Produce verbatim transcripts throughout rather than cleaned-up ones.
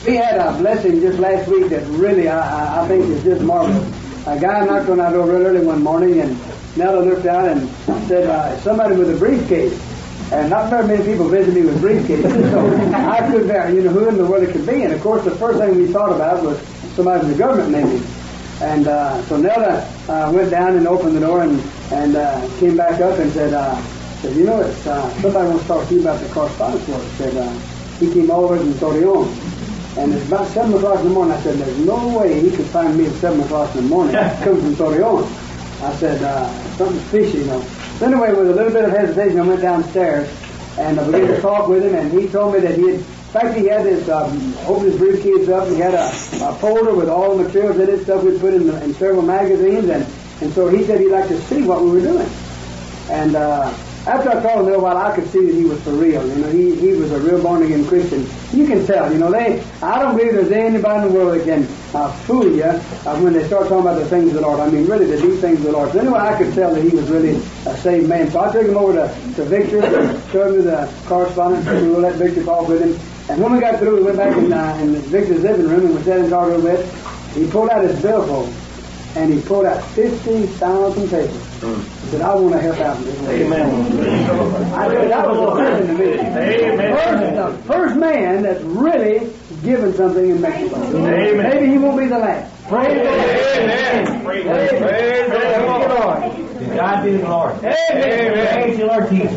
We had a blessing just last week that really I, I, I think is just marvelous. A guy knocked on our door real early one morning, and Nella looked out and said, uh, somebody with a briefcase. And not very many people visit me with briefcases, so I couldn't figure, you know, who in the world it could be. And of course, the first thing we thought about was somebody from the government, maybe. And uh, so Nella uh, went down and opened the door and and uh, came back up and said, uh, said, you know, it's uh, somebody wants to talk to you about the correspondence work. Said uh, he came over from Torreon. And it's about seven o'clock in the morning. I said, there's no way he could find me at seven o'clock in the morning. Coming from Torreon. I said, uh, something's fishy, you know. So anyway, with a little bit of hesitation, I went downstairs and I began to talk with him. And he told me that he had, in fact, he had this, um, opened his briefcase up. He had a, a folder with all the materials in it, stuff we'd put in, the, in several magazines. And, and so he said he'd like to see what we were doing. And uh, after I talked to him a little while, I could see that he was for real. You know, he, he was a real born-again Christian. You can tell, you know, they, I don't believe there's anybody in the world that can uh, fool you uh, when they start talking about the things of the Lord. I mean, really, the deep things of the Lord. So anyway, I could tell that he was really a saved man. So I took him over to, to Victor and showed him the correspondence. We will let Victor talk with him. And when we got through, we went back in, uh, in Victor's living room and we sat and talked a little bit. He pulled out his billfold and he pulled out fifty thousand papers. He said, I want to help out in this way. Amen. I said, that was a blessing to me. Amen. First, the first man that's really given something in Mexico. Amen. Maybe he won't be the last. Praise the Lord. Amen. Praise the Lord. God be the Lord. Amen. Praise the Lord Jesus.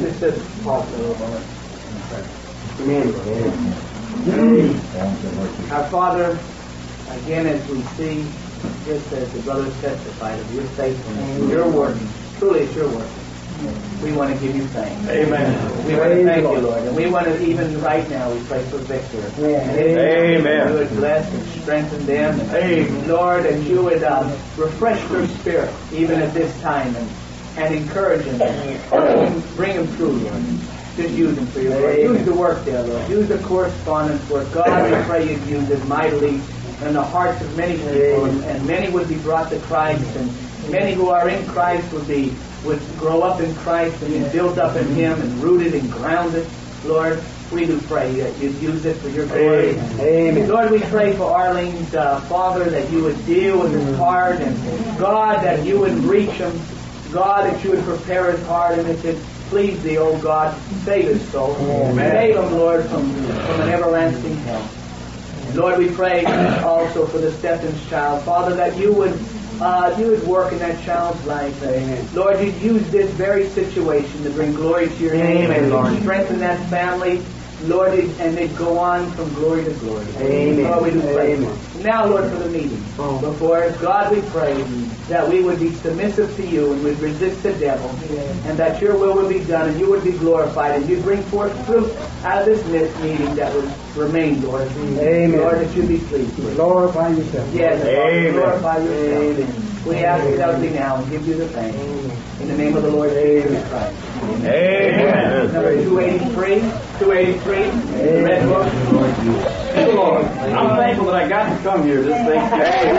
Amen. Amen. Our Father, again, as we see, just as the brothers testified of your faithfulness, your work, truly it's your work. We want to give you thanks. Amen. We want to thank you, Lord. And we want to, even right now, we pray for Victor. Amen. You would bless and strengthen them. And Amen. Lord, that you would um, refresh their spirit, even at this time, and, and encourage them. And bring them through, Lord. Just use them for your glory. Use the work there, Lord. Use the correspondence work. God, we pray you'd use it mightily in the hearts of many people, and, and many would be brought to Christ, and many who are in Christ would be would grow up in Christ and be built up in Him and rooted and grounded. Lord, we do pray that you'd use it for your glory. Amen. Lord, we pray for Arlene's uh, father, that you would deal with his heart, and God, that you would reach him. God, that you would prepare his heart, and that it please thee, O God, save his soul. Amen. Save him, Lord, from, from an everlasting hell. Lord, we pray also for the Steffens child. Father, that you would uh, you would work in that child's life. Amen. Lord, you'd use this very situation to bring glory to your name. Amen. And Lord, strengthen that family. Lord, and they'd go on from glory to glory. Amen. Lord, we do pray. Amen. Now, Lord, for the meeting. Oh. Before us, God, we pray that we would be submissive to you and would resist the devil, yeah. and that your will would be done and you would be glorified, and you'd bring forth fruit out of this meeting that would remain, Lord. Amen. Lord, that you'd be pleased with. Glorify yourself. Yes, Amen. Lord, glorify yourself. Amen. We ask it of thee now and give you the thanks. Amen. In the name of the Lord Jesus Christ. Amen. Amen. Number two eighty-three. two eighty-three. The red book. Thank the Lord. I'm thankful that I got to come here this Thanksgiving.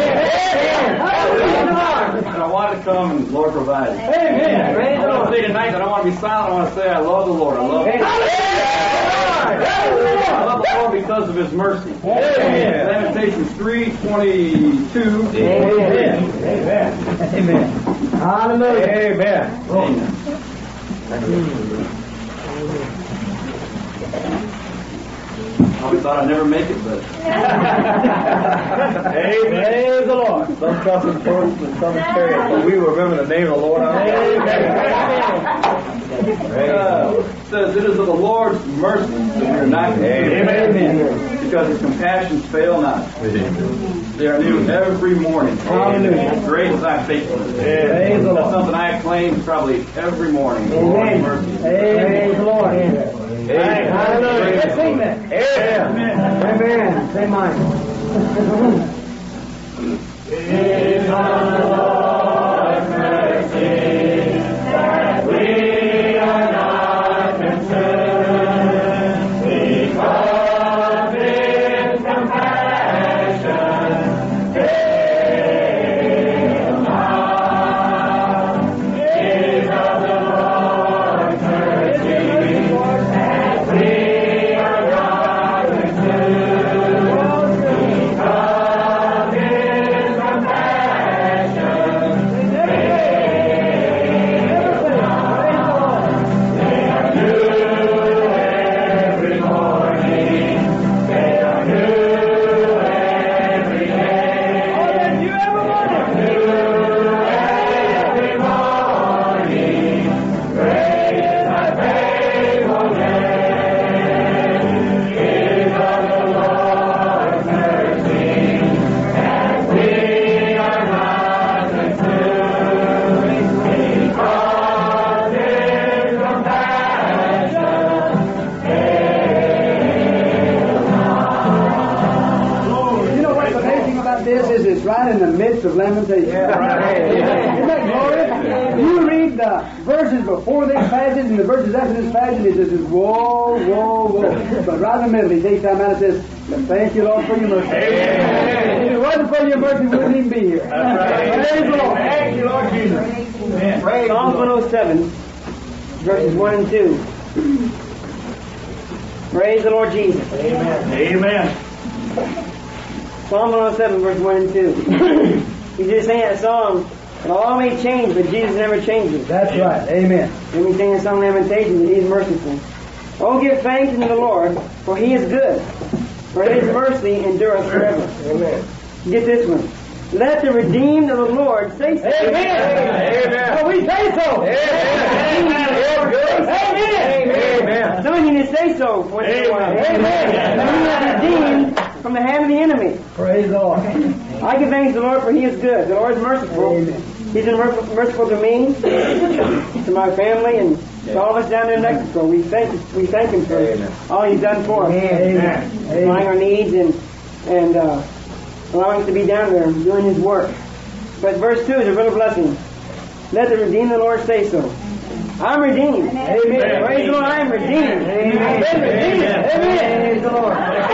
And I wanted to come, and the Lord provided. Amen. I want to say tonight that I want to be silent. I want to say I love the Lord. I love Him. I love the Lord because of His mercy. Amen. Lamentations three twenty-two. Amen. Amen. Amen. Hallelujah. Amen. Amen. I always thought I'd never make it, but Amen. Praise the Lord. Some trust in horses and some in chariots, but we will remember the name of the Lord. Amen. Uh, it says, it is of the Lord's mercy that we are not consumed. Amen. Because His compassions fail not. Amen. They are new every morning. Hallelujah. Great is thy faithfulness. Amen. That's something I claim probably every morning. Amen. Praise the Lord. Amen. Amen. Hallelujah. Let's sing that. Amen. Amen. Say mine. Is the Lord's mercy that we are not consumed, because His compassion fail not. Is of the Lord's mercy that we are not consumed. it's right in the midst of Lamentations. Yeah, right. Isn't that glorious? You read the verses before this passage and the verses after this passage, it says, whoa, whoa, whoa. But right in the middle, he takes time out and says, thank you, Lord, for your mercy. Amen. If it wasn't for your mercy, we wouldn't even be here. That's right. Praise the Lord. Thank you, Lord Jesus. Amen. Praise Psalm one oh seven, verses one and two. Praise the Lord Jesus. Amen. Amen. Psalm one oh seven, verse one and two. He's just saying that song, and all may change, but Jesus never changes. That's right. Amen. Then we sing the song Lamentations, and He's merciful. Oh, give thanks unto the Lord, for He is good, for His mercy endureth forever. Amen. Get this one. Let the redeemed of the Lord say so. Amen. Amen. Oh, we say so. Amen. Amen. Amen. Some of you need to say so once in a while. Amen. That we are redeemed from the hand of the enemy. Praise the Lord. I give thanks to the Lord, for He is good. The Lord is merciful. Amen. He's been merciful, merciful to me, to my family, and to all of us down there in Mexico. We thank we thank Him for Amen. all He's done for us, Amen. supplying our needs and and uh, allowing us to be down there doing His work. But verse two is a real blessing. Let the redeemed of the Lord say so. I'm redeemed. Amen. Praise the Lord, I'm redeemed. Amen. I've been redeemed. Amen. Amen. Praise the Lord.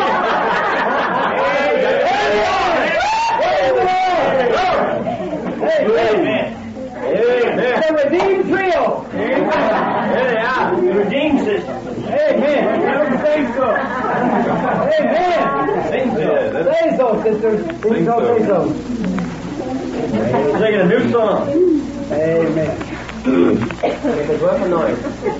Amen. Amen. The redeemed trio. There they are. The redeemed system. Amen. Say so. Amen. Sing so. Say so, sisters. Say Sing so, so. say so. We're singing a new song. Amen. Make a joyful noise.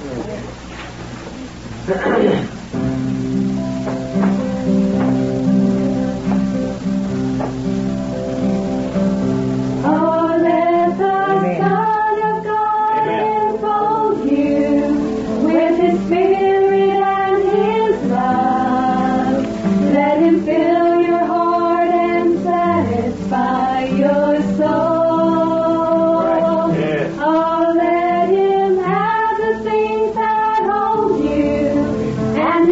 Oh, let the Son of God enfold you with His Spirit and His love. Let Him fill your heart and satisfy your soul. Yes. Oh, let Him have the things that hold you and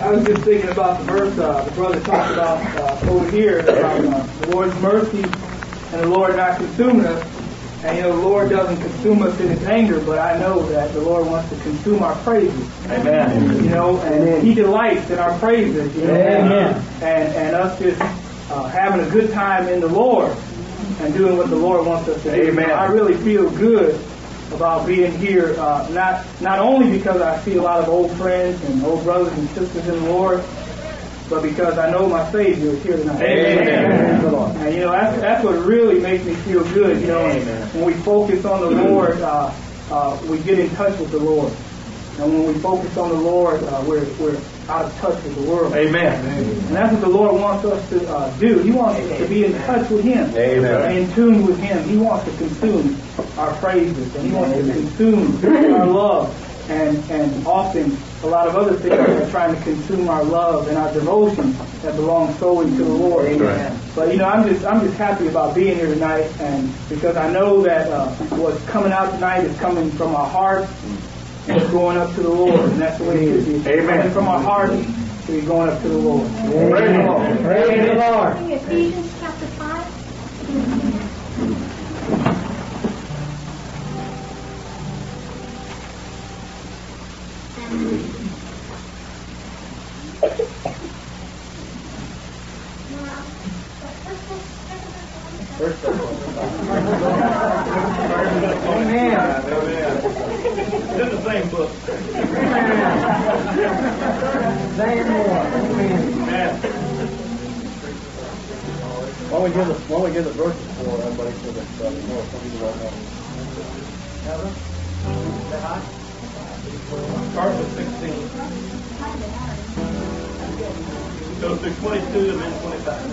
I was just thinking about the verse uh, the brother talked about uh, over here about uh, the Lord's mercy and the Lord not consuming us. And you know, the Lord doesn't consume us in His anger, but I know that the Lord wants to consume our praises. Amen. You know, and Amen. He delights in our praises. You know, Amen. And, and and us just uh, having a good time in the Lord and doing what the Lord wants us to do. Amen. I really feel good about being here, uh, not not only because I see a lot of old friends and old brothers and sisters in the Lord, but because I know my Savior is here tonight. Amen. Amen. And you know, that's, that's what really makes me feel good. You know, Amen. When we focus on the Lord, uh, uh, we get in touch with the Lord. And when we focus on the Lord, uh, we're we're out of touch with the world. Amen. And that's what the Lord wants us to uh, do. He wants us to be in touch with Him. Amen. And in tune with Him. He wants to consume our praises. And He wants to consume our love. And and often a lot of other things are trying to consume our love and our devotion that belongs solely to the Lord. Amen. But you know, I'm just I'm just happy about being here tonight, and because I know that uh, what's coming out tonight is coming from our heart. It's going up to the Lord, and that's the way it should be. It's Amen. coming from our heart to be going up to the Lord. Praise the Lord. Praise the Lord. Ephesians chapter five. Amen. It's in the same book. Amen. Why don't we give the why don't we give the verses for everybody so that uh, we know some people don't know. Start with sixteen. Go through twenty-two and then twenty-five.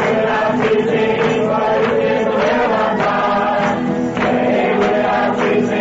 Praise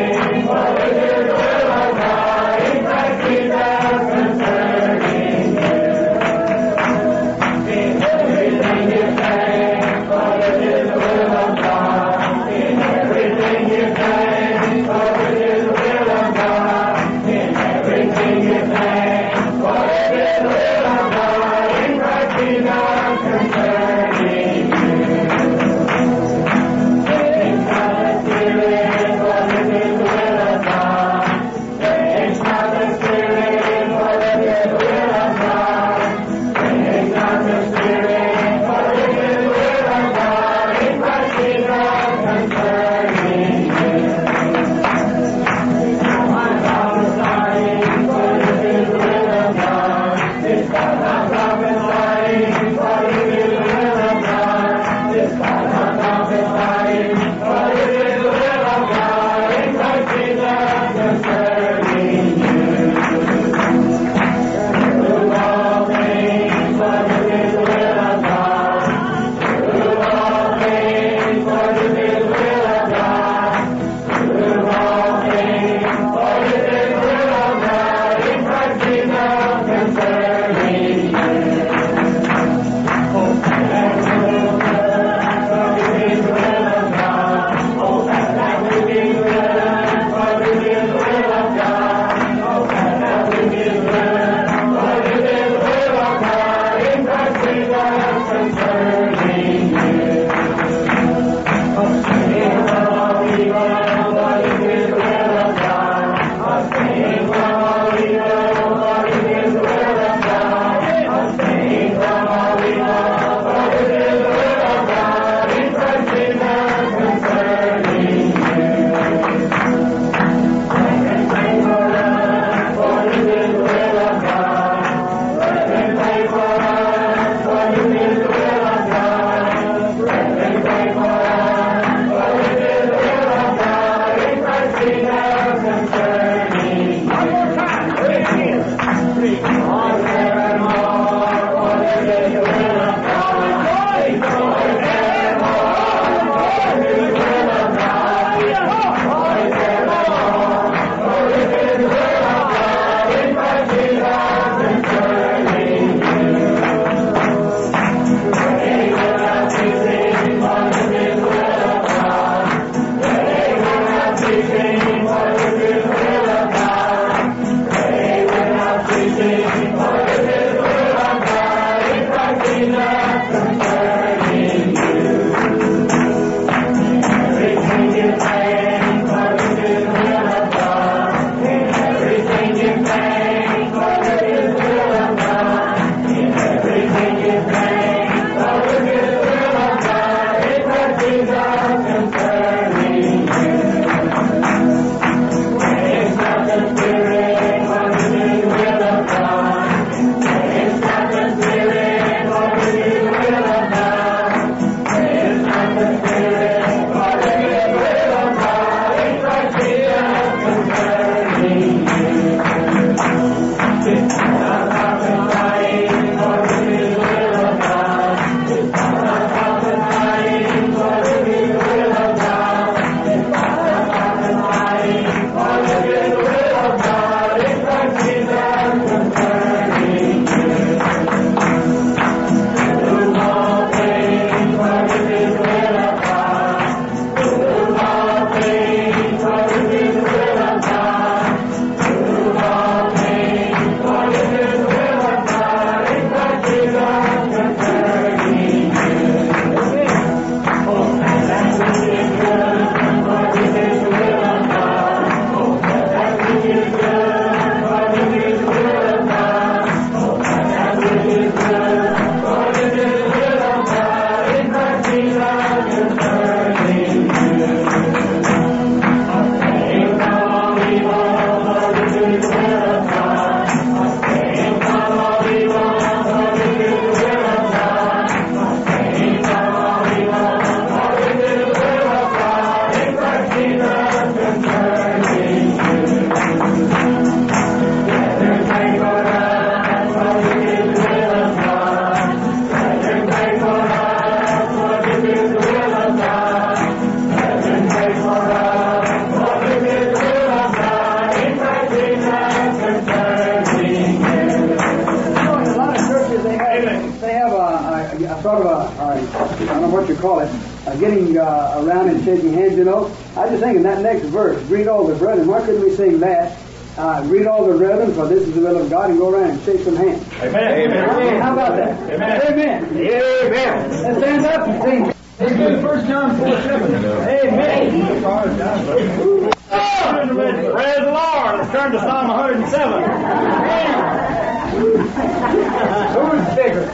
what you call it, uh, getting uh, around and shaking hands, you know. I just think in that next verse, greet all the brethren. Why couldn't we sing that? Uh, greet all the brethren, for this is the will of God, and go around and shake some hands. Amen. Amen. How about that? Amen. Amen. Amen. Let's stand up and sing. Amen. First John four seven. Amen. Praise the Lord. Let's turn to Psalm one hundred seven. Who's bigger?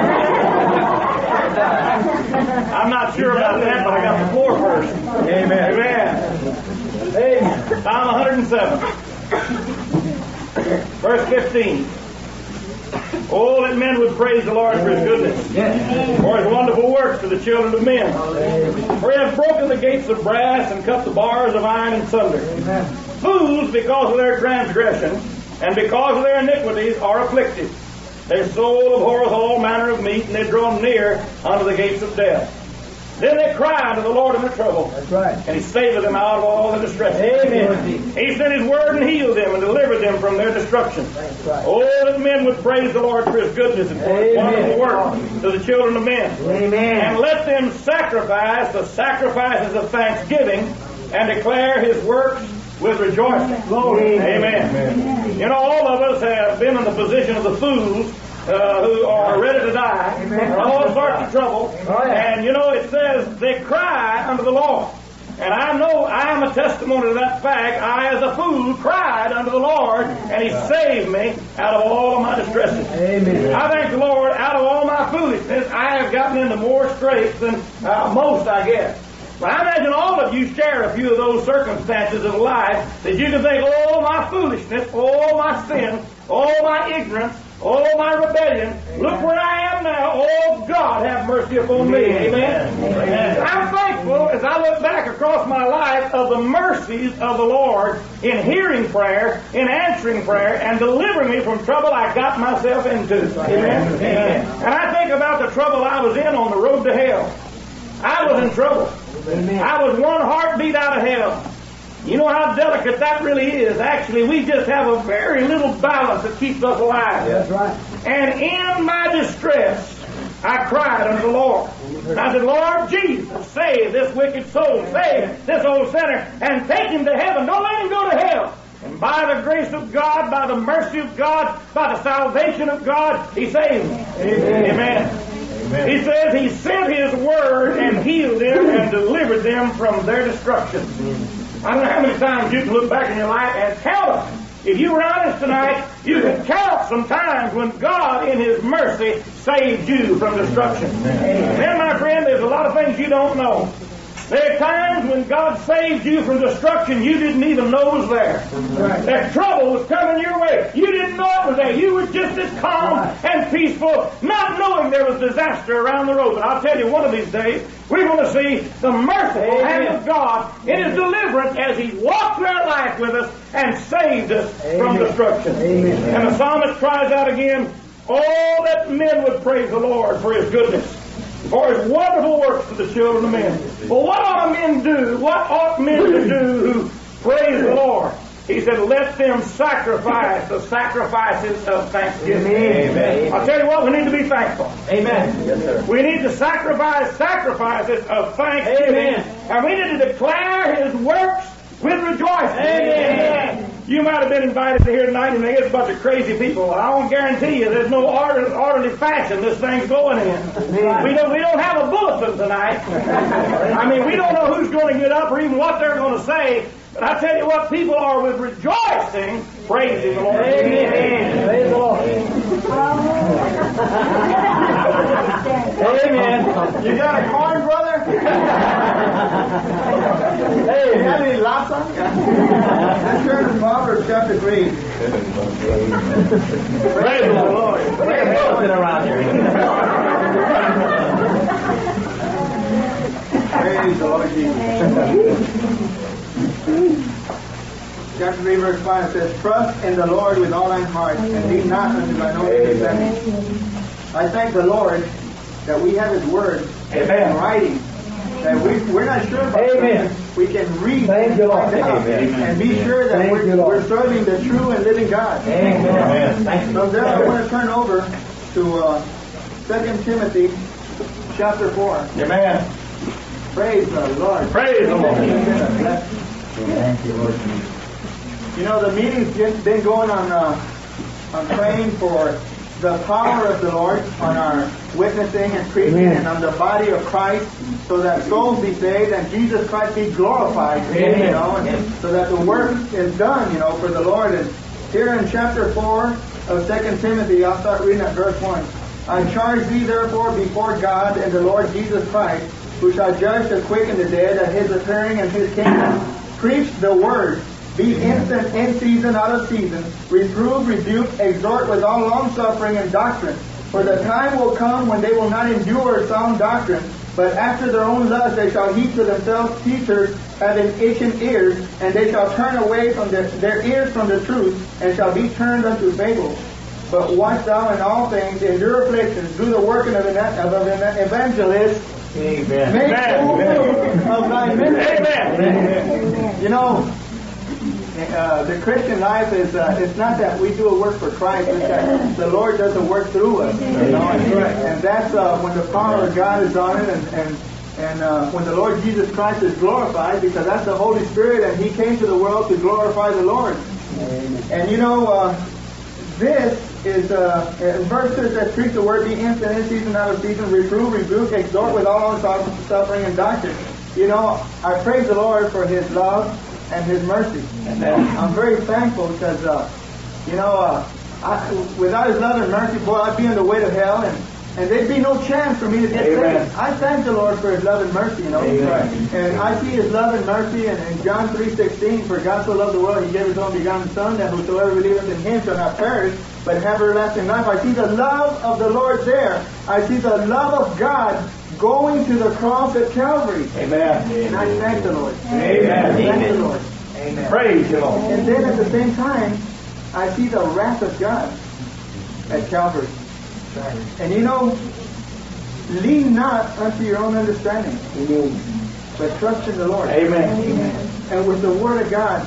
I'm not sure about that, but I got the floor first. Amen. Amen. Amen. Psalm one hundred seven. Verse fifteen. Oh, that men would praise the Lord for His goodness, for His wonderful works to the children of men. For He hath broken the gates of brass and cut the bars of iron in sunder. Fools, because of their transgressions and because of their iniquities, are afflicted. Their soul abhorreth all manner of meat, and they draw near unto the gates of death. Then they cry unto the Lord in their trouble. That's right. And He saveth them out of all their distress. Amen. He sent His word and healed them and delivered them from their destruction. That's right. Oh, that men would praise the Lord for His goodness and for His Amen. wonderful work to the children of men. Amen. And let them sacrifice the sacrifices of thanksgiving and declare His works with rejoicing. Glory. Amen. Amen. You know, all of us have been in the position of the fools Uh, who are ready to die, Amen. all sorts of trouble, Oh, yeah. and you know it says they cry unto the Lord. And I know I am a testimony to that fact. I, as a fool, cried unto the Lord, and He saved me out of all of my distresses. Amen. I thank the Lord, out of all my foolishness, I have gotten into more scrapes than uh, most, I guess. But I imagine all of you share a few of those circumstances in life that you can think, oh, my foolishness, oh, my sin, oh, my ignorance, oh, my rebellion, look where I am now. Oh, God, have mercy upon me. Amen. Amen. I'm thankful as I look back across my life of the mercies of the Lord in hearing prayer, in answering prayer, and delivering me from trouble I got myself into. Amen. Amen. And I think about the trouble I was in on the road to hell. I was in trouble. Amen. I was one heartbeat out of hell. You know how delicate that really is. Actually, we just have a very little balance that keeps us alive. That's right. And in my distress, I cried unto the Lord. And I said, Lord Jesus, save this wicked soul. Save this old sinner and take him to heaven. Don't let him go to hell. And by the grace of God, by the mercy of God, by the salvation of God, He saved me. Amen. Amen. Amen. He says He sent His word and healed them and delivered them from their destruction. I don't know how many times you can look back in your life and count them. If you were honest tonight, you can count some times when God, in His mercy, saved you from destruction. And then, my friend, there's a lot of things you don't know. There are times when God saved you from destruction you didn't even know was there. Right. That trouble was coming your way. You didn't know it was there. You were just as calm right. and peaceful, not knowing there was disaster around the road. But I'll tell you, one of these days, we're going to see the merciful hand of God in His deliverance as He walked through our life with us and saved us Amen. From destruction. Amen. And the psalmist cries out again, oh, that men would praise the Lord for His goodness, for His wonderful works to the children of men. Well, what ought men do? What ought men to do who praise the Lord? He said, let them sacrifice the sacrifices of thanksgiving. Amen. I'll tell you what, we need to be thankful. Amen. Yes, sir. We need to sacrifice sacrifices of thanksgiving. Amen. And we need to declare His works with rejoicing. Amen. You might have been invited to here tonight and there's a bunch of crazy people. I won't guarantee you there's no order, orderly fashion this thing's going in. We don't, we don't have a bulletin tonight. I mean, we don't know who's going to get up or even what they're going to say. But I tell you what, people are with rejoicing praising the Lord. Amen. Praise the Lord. Amen. You got a corn, brother? Hey, you got any lassa? Let's turn to Proverbs chapter three. Praise the Lord. Praise the Lord around here. Praise the Lord Jesus. Chapter three, verse five says, trust in the Lord with all thine heart, and lean not unto thine own understanding. I thank the Lord that we have His Word Amen. In writing, that we, we're not sure about Amen. Something. We can read Thank you, Lord. Amen. and be sure that we're, you, we're serving the true and living God. Amen. Amen. Thank you. So then I want to turn over to uh, Second Timothy chapter four. Amen. Praise the Lord. Praise the Lord. Thank you, Lord. You know, the meeting's just been going on, uh, on praying for the power of the Lord, on our witnessing and preaching, Amen. and on the body of Christ, so that souls be saved and Jesus Christ be glorified. Amen. You know, and so that the work is done, you know, for the Lord. And here in chapter four of Second Timothy, I'll start reading at verse one. I charge thee therefore before God and the Lord Jesus Christ, who shall judge the quick and the dead at his appearing and his kingdom. Preach the word. Be instant in season, out of season. Reprove, rebuke, exhort with all long-suffering and doctrine. For the time will come when they will not endure sound doctrine, but after their own lust they shall heap to themselves teachers having itching ears, and they shall turn away from their, their ears from the truth, and shall be turned unto fables. But watch thou in all things, endure afflictions, do the working of an, of an evangelist. Amen. Make Amen. full of thy ministry. Amen. You know, uh, the Christian life is, uh, it's not that we do a work for Christ, it's that the Lord does a work through us. You know, and, and that's uh, when the power of God is on it, and, and, and uh, when the Lord Jesus Christ is glorified, because that's the Holy Spirit, and He came to the world to glorify the Lord. And you know, uh, this is, uh, in verse two, it says, preach the word, be instant in season, out of season, reprove, rebuke, exhort with all suffering and doctrine. You know, I praise the Lord for His love and His mercy. And I'm very thankful because, uh, you know, uh, I, without His love and mercy, boy, I'd be on the way to hell, and, and there'd be no chance for me to get Amen. saved. I thank the Lord for His love and mercy, you know. Amen. And I see His love and mercy in, in John three sixteen, for God so loved the world, He gave His only begotten Son, that whosoever believeth in Him shall not perish, but have everlasting life. I see the love of the Lord there. I see the love of God going to the cross at Calvary. Amen. And I thank the Lord. Amen. I thank the Lord. Amen. Praise the Lord. And then at the same time, I see the wrath of God at Calvary. And you know, lean not unto your own understanding, but trust in the Lord. Amen. And with the Word of God,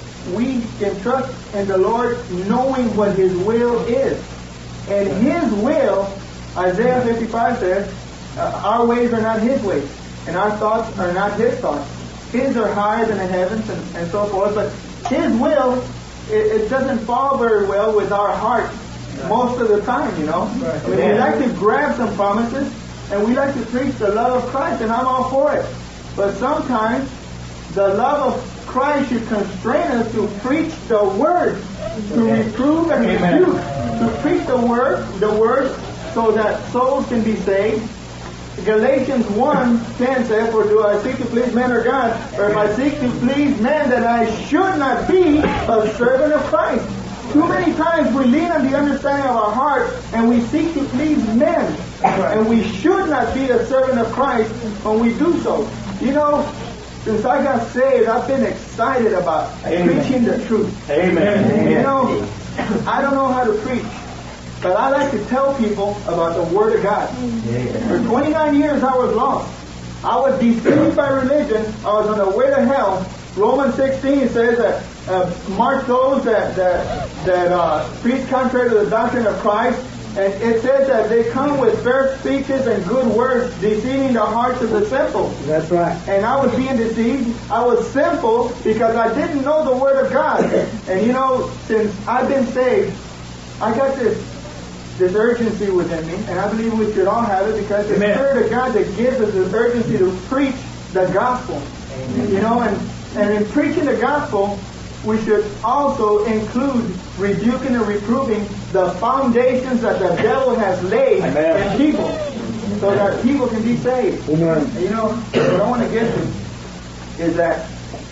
we can trust in the Lord knowing what His will is. And His will, Isaiah fifty-five says, uh, our ways are not His ways, and our thoughts are not His thoughts. His are higher than the heavens, and, and so forth. But His will, it, it doesn't fall very well with our heart most of the time, you know. I mean, we like to grab some promises, and we like to preach the love of Christ, and I'm all for it. But sometimes, the love of Christ should constrain us to preach the Word, to reprove and rebuke, to preach the Word, the Word, so that souls can be saved. Galatians one ten says, for do I seek to please men or God? Or if I seek to please men, that I should not be a servant of Christ. Too many times we lean on the understanding of our heart and we seek to please men. And we should not be a servant of Christ when we do so. You know, since I got saved, I've been excited about Amen. preaching the truth. Amen. And you know, I don't know how to preach, but I like to tell people about the Word of God. For twenty-nine years I was lost. I was deceived by religion. I was on the way to hell. Romans sixteen says that uh, mark those that that, that uh, preach contrary to the doctrine of Christ. And it says that they come with fair speeches and good words, deceiving the hearts of the simple. That's right. And I was being deceived. I was simple because I didn't know the Word of God. And you know, since I've been saved, I got this this urgency within me, and I believe we should all have it, because the Amen. Spirit of God that gives us this urgency to preach the gospel. Amen. You know, and, and in preaching the gospel, we should also include rebuking and reproving the foundations that the devil has laid Amen. in people, so that people can be saved. Amen. And you know, what I want to get to is that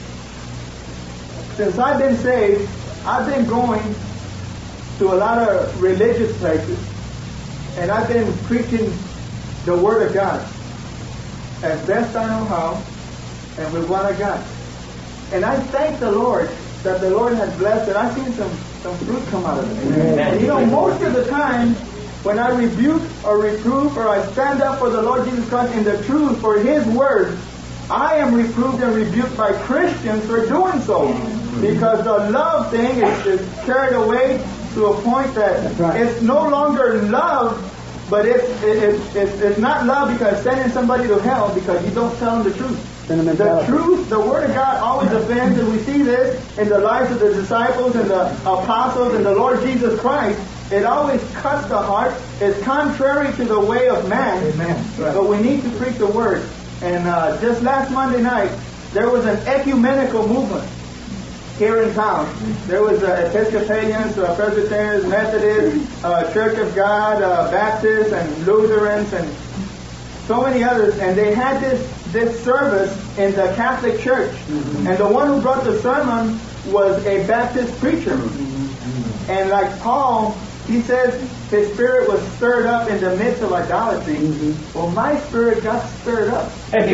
since I've been saved, I've been going to a lot of religious places, and I've been preaching the Word of God as best I know how, and with what I got. And I thank the Lord that the Lord has blessed it. I've seen some, some fruit come out of it. Amen. And you know, most of the time, when I rebuke or reprove or I stand up for the Lord Jesus Christ in the truth for His Word, I am reproved and rebuked by Christians for doing so. Because the love thing is, is carried away to a point that right. it's no longer love But it's, it, it's, it's, it's not love because sending somebody to hell because you don't tell them the truth. The truth, the Word of God always offends, and we see this in the lives of the disciples and the apostles and the Lord Jesus Christ. It always cuts the heart. It's contrary to the way of man. Amen. But we need to preach the Word. And uh, just last Monday night, there was an ecumenical movement here in town. There was uh, Episcopalians, uh, Presbyterians, Methodists, uh, Church of God, uh, Baptists, and Lutherans, and so many others. And they had this this service in the Catholic Church. Mm-hmm. And the one who brought the sermon was a Baptist preacher. Mm-hmm. And like Paul, he says his spirit was stirred up in the midst of idolatry. Mm-hmm. Well, my spirit got stirred up. And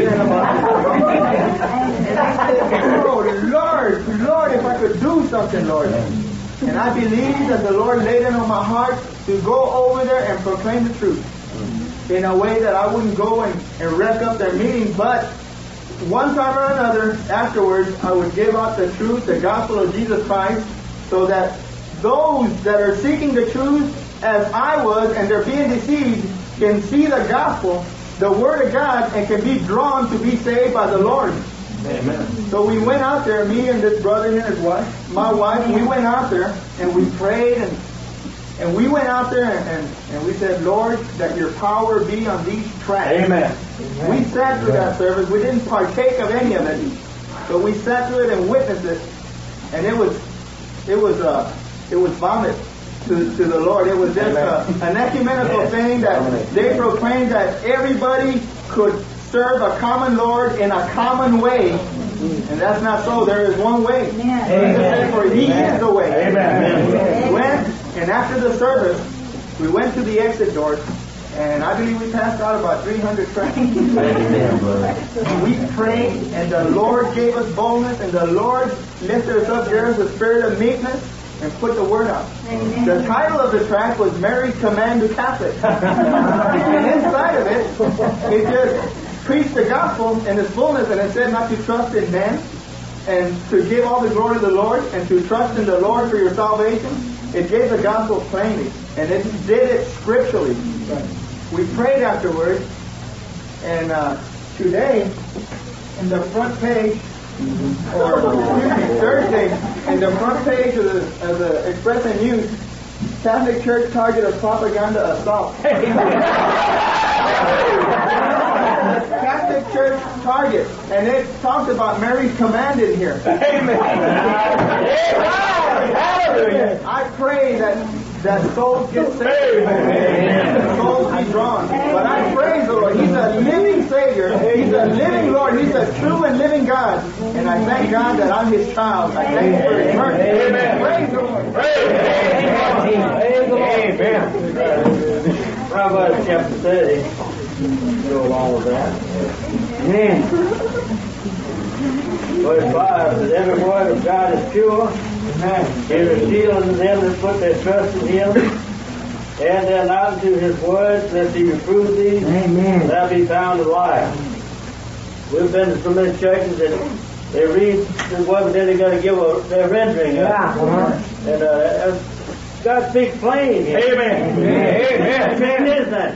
I said, oh, Lord, Lord, if I could do something, Lord. And I believe that the Lord laid it on my heart to go over there and proclaim the truth. In a way that I wouldn't go and, and wreck up their meeting, but one time or another, afterwards, I would give out the truth, the gospel of Jesus Christ, so that those that are seeking the truth, as I was, and they're being deceived, can see the gospel, the Word of God, and can be drawn to be saved by the Lord. Amen. So we went out there, me and this brother and his wife, my wife, we went out there, and we prayed, and And we went out there and, and, and we said, Lord, that your power be on these tracks. Amen. Amen. We sat through that service. We didn't partake of any of it, but we sat through it and witnessed it. And it was, it was, uh, it was vomit to, to the Lord. It was just uh, an ecumenical yes. thing that Amen. They proclaimed that everybody could serve a common Lord in a common way. And that's not so. There is one way. Amen. For He Amen. Is the way. Amen. We went, and after the service, we went to the exit doors, and I believe we passed out about three hundred tracks. We prayed, and the Lord gave us boldness, and the Lord lifted us up, gave us a spirit of meekness, and put the word out. Amen. The title of the track was Mary's Command to Catholics. And inside of it, it just preached the gospel in its fullness, and it said not to trust in men, and to give all the glory to the Lord, and to trust in the Lord for your salvation. It gave the gospel plainly, and it did it scripturally. We prayed afterwards, and uh, today, in the front page, or excuse me, Thursday, in the front page of the, of the Express and News, Catholic Church target of propaganda assault. Catholic Church target, and it talks about Mary's command in here. Amen. I pray that that souls get saved, and souls be drawn. But I praise the Lord. He's a living Savior. He's a living Lord. He's a true and living God. And I thank God that I'm His child. I thank Him for His mercy. Amen. Praise the Lord. Praise the Lord. Amen. Proverbs chapter thirty. Go along with that. Amen. Verse five, that every word of God is pure. Amen. He reveals to them that put their trust in Him. And they're not unto His words, lest He reprove thee. Amen. Thou be found alive. We've been to so many churches that they read the word, but then they're going to give a, their rendering. Yeah. Uh, and uh, God speaks plain here. Amen. Amen. Amen. Is that?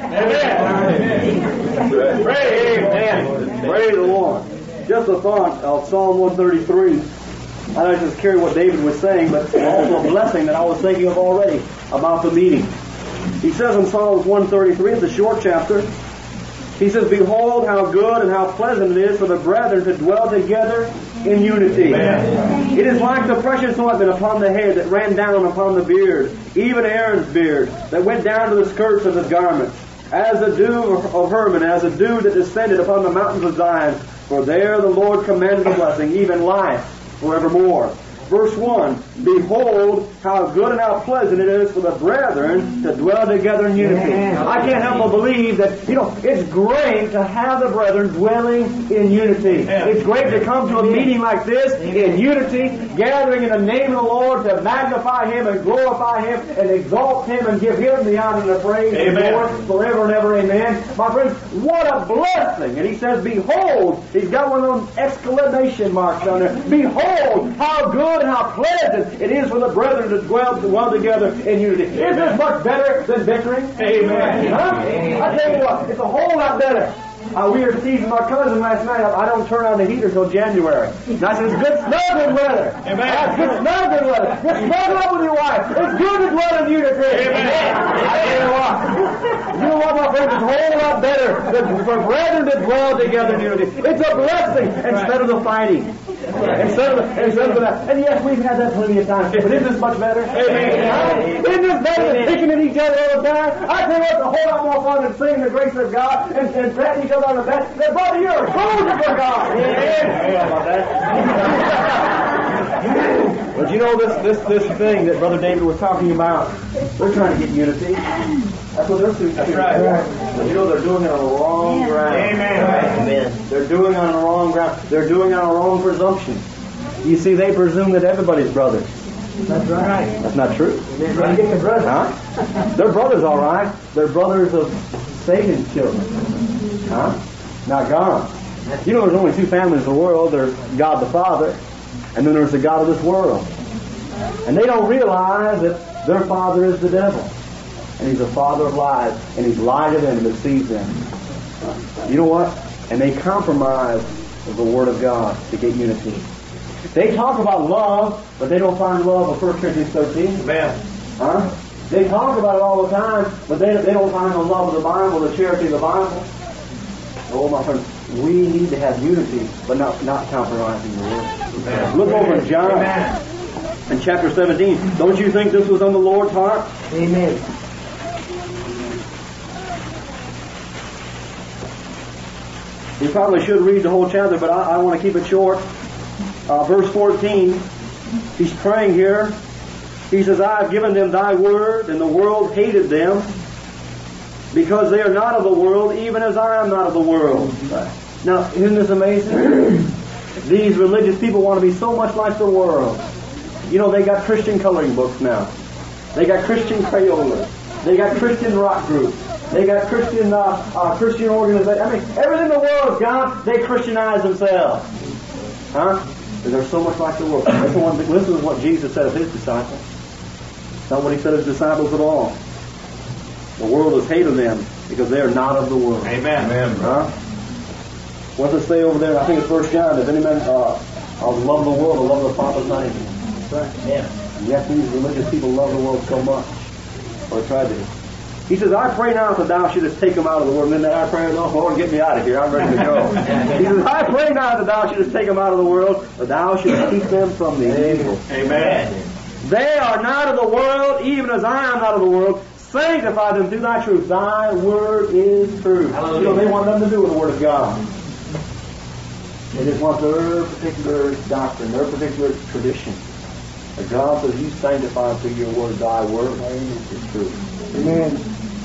Amen. Praise Amen. Praise the Lord. Just a thought of Psalm one thirty-three. I don't just carry what David was saying, but also a blessing that I was thinking of already about the meeting. He says in Psalms one thirty-three, it's a short chapter, he says, Behold how good and how pleasant it is for the brethren to dwell together in unity. Amen. It is like the precious ointment upon the head that ran down upon the beard, even Aaron's beard, that went down to the skirts of his garments, as the dew of Hermon, as the dew that descended upon the mountains of Zion. For there the Lord commanded a blessing, even life forevermore. Verse one, Behold how good and how pleasant it is for the brethren to dwell together in unity. Yeah. I can't help but believe that, you know, it's great to have the brethren dwelling in unity. Yeah. It's great to come to a meeting like this in unity, gathering in the name of the Lord to magnify Him and glorify Him and exalt Him and give Him the honor and the praise and glory forever and ever. Amen. My friends, what a blessing. And he says, Behold, he's got one of those exclamation marks on there. Behold how good and how pleasant it is for the brethren to dwell, dwell together in unity. Is this much better than bickering? Amen. Huh? I tell you what, it's a whole lot better. Uh, we were teasing my cousin last night. I don't turn on the heater till January. And I said, it's good snuggling weather. Amen. That's good snuggling weather. Just snuggle up with your wife. It's good to dwell in unity. Amen. I tell you what. You know what, my friends? It's a whole lot better than for brethren to dwell together in unity. It's a blessing instead of the fighting. Instead of, instead of that. And yes, we've had that plenty of times. But isn't this much better? Amen. Isn't this better than picking at each other all the time? I tell you what, it's a whole lot more fun than singing the grace of God and, and patting each other on the back. That, brother, you're a soldier for God. Yeah, about that. But you know this, this, this thing that Brother David was talking about, they're trying to get unity. That's what they're doing. That's right. But you know they're doing it on the wrong ground. Amen. Amen. They're doing it on the wrong ground. They're doing it on the wrong presumption. You see, they presume that everybody's brothers. That's right. That's not true. They're trying to get the brothers. Huh? They're brothers, all right. They're brothers of Satan's children. Huh? Not God. You know, there's only two families in the world. There's God the Father, and then there's the God of this world. And they don't realize that their father is the devil. And he's the father of lies. And he's lied to them and deceived them. You know what? And they compromise the Word of God to get unity. They talk about love, but they don't find love in First Corinthians thirteen. Amen. Huh? They talk about it all the time, but they, they don't find the love of the Bible, the charity of the Bible. Oh, my friends, we need to have unity, but not, not compromising the Word. Amen. Look over in John. Amen. In chapter seventeen. Don't you think this was on the Lord's heart? Amen. We probably should read the whole chapter, but I, I want to keep it short. Uh, verse fourteen, he's praying here. He says, I have given them thy word, and the world hated them, because they are not of the world, even as I am not of the world. Now, isn't this amazing? These religious people want to be so much like the world. You know, they got Christian coloring books now. They got Christian Crayolas. They got Christian rock groups. They got Christian uh, uh, Christian organizations. I mean, everything in the world is gone. They Christianize themselves. Huh? They're so much like the world. Listen, one, listen to what Jesus said of His disciples. It's not what He said of His disciples at all. The world has hated them because they are not of the world. Amen. Amen. Huh? What does it say over there? I think it's First John. If any man uh, uh, love the world, the love of the Father is not in him. That's right. Yeah. And yet these religious people love the world so much. What a tragedy. He says, I pray now that thou shouldest take them out of the world. And then I pray, oh, Lord, get me out of here. I'm ready to go. He says, I pray now that thou shouldest take them out of the world, but thou shouldest keep them from the evil. Amen. They are not of the world, even as I am not of the world. Sanctify them through thy truth. Thy word is truth. Hallelujah. You know, they want nothing to do with the word of God. They just want their particular doctrine, their particular tradition. But God says, you sanctify through your word, thy word is truth. Amen.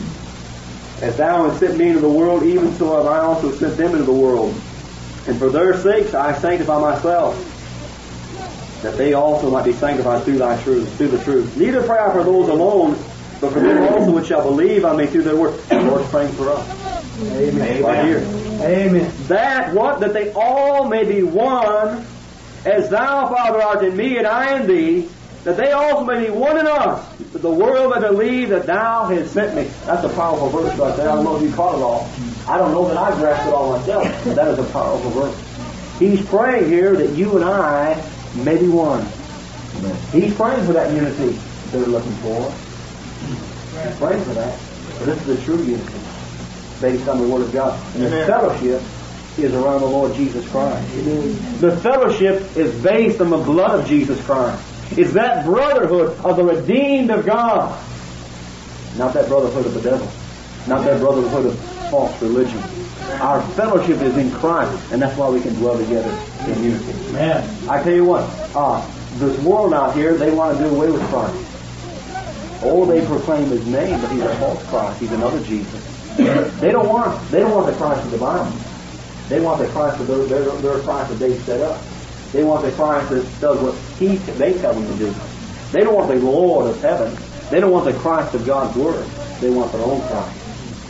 As thou hast sent me into the world, even so have I also sent them into the world. And for their sakes I sanctify myself, that they also might be sanctified through thy truth, through the truth. Neither pray I for those alone, but for them also which shall believe on me through their word. The Lord's praying for us. Amen. Right here. Amen. That what? That they all may be one, as thou, Father, art in me and I in thee, that they also may be one in us, that the world may believe that thou hast sent me. That's a powerful verse right there. I don't know if you caught it all. I don't know that I grasped it all myself, but that is a powerful verse. He's praying here that you and I may be one. He's praying for that unity they're looking for. He's praying for that. But this is the true unity, based on the Word of God. And the fellowship is around the Lord Jesus Christ. The fellowship is based on the blood of Jesus Christ. It's that brotherhood of the redeemed of God. Not that brotherhood of the devil. Not that brotherhood of false religion. Our fellowship is in Christ, and that's why we can dwell together in unity. Amen. I tell you what, uh, this world out here, they want to do away with Christ. Oh, they proclaim His name, but He's a false Christ. He's another Jesus. They don't want. They don't want the Christ of the Bible. They want the Christ of their, their, their Christ that they set up. They want the Christ that does what He they tell them to do. They don't want the Lord of heaven. They don't want the Christ of God's Word. They want their own Christ.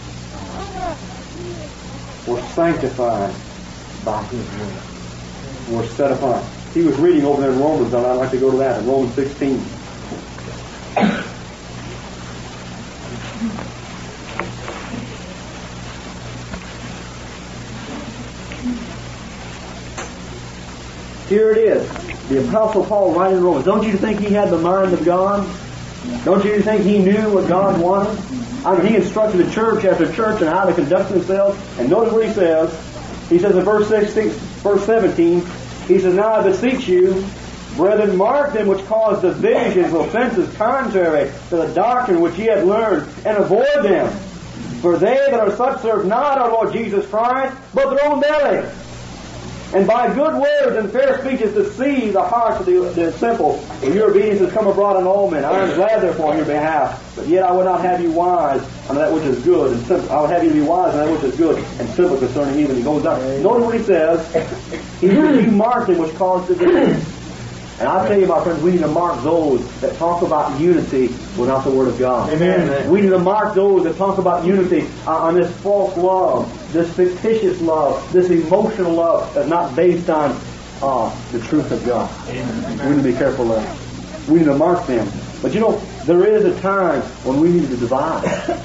We're sanctified by His Word. We're set apart. He was reading over there in Romans, and I'd like to go to that in Romans sixteen. Here it is. The Apostle Paul writing in Romans. Don't you think he had the mind of God? Don't you think he knew what God wanted? I mean, he instructed the church after church on how to conduct themselves. And notice what he says. He says in verse sixteen, verse seventeen, he says, "Now I beseech you, brethren, mark them which cause divisions, offenses contrary to the doctrine which ye have learned, and avoid them. For they that are such serve not our Lord Jesus Christ, but their own belly. And by good words and fair speeches deceive the hearts of the, the simple. And your obedience has come abroad on all men. I am glad therefore on your behalf. But yet I would not have you wise on that which is good, and simple. I would have you to be wise on that which is good, and simple concerning evil." He goes on. Notice what he says. He says, "You mark them which cause division." And I'll tell you, my friends, we need to mark those that talk about unity without the Word of God. Amen. We need to mark those that talk about unity uh, on this false love, this fictitious love, this emotional love that's not based on uh, the truth of God. Amen. We need to be careful of that. We need to mark them. But you know, there is a time when we need to divide.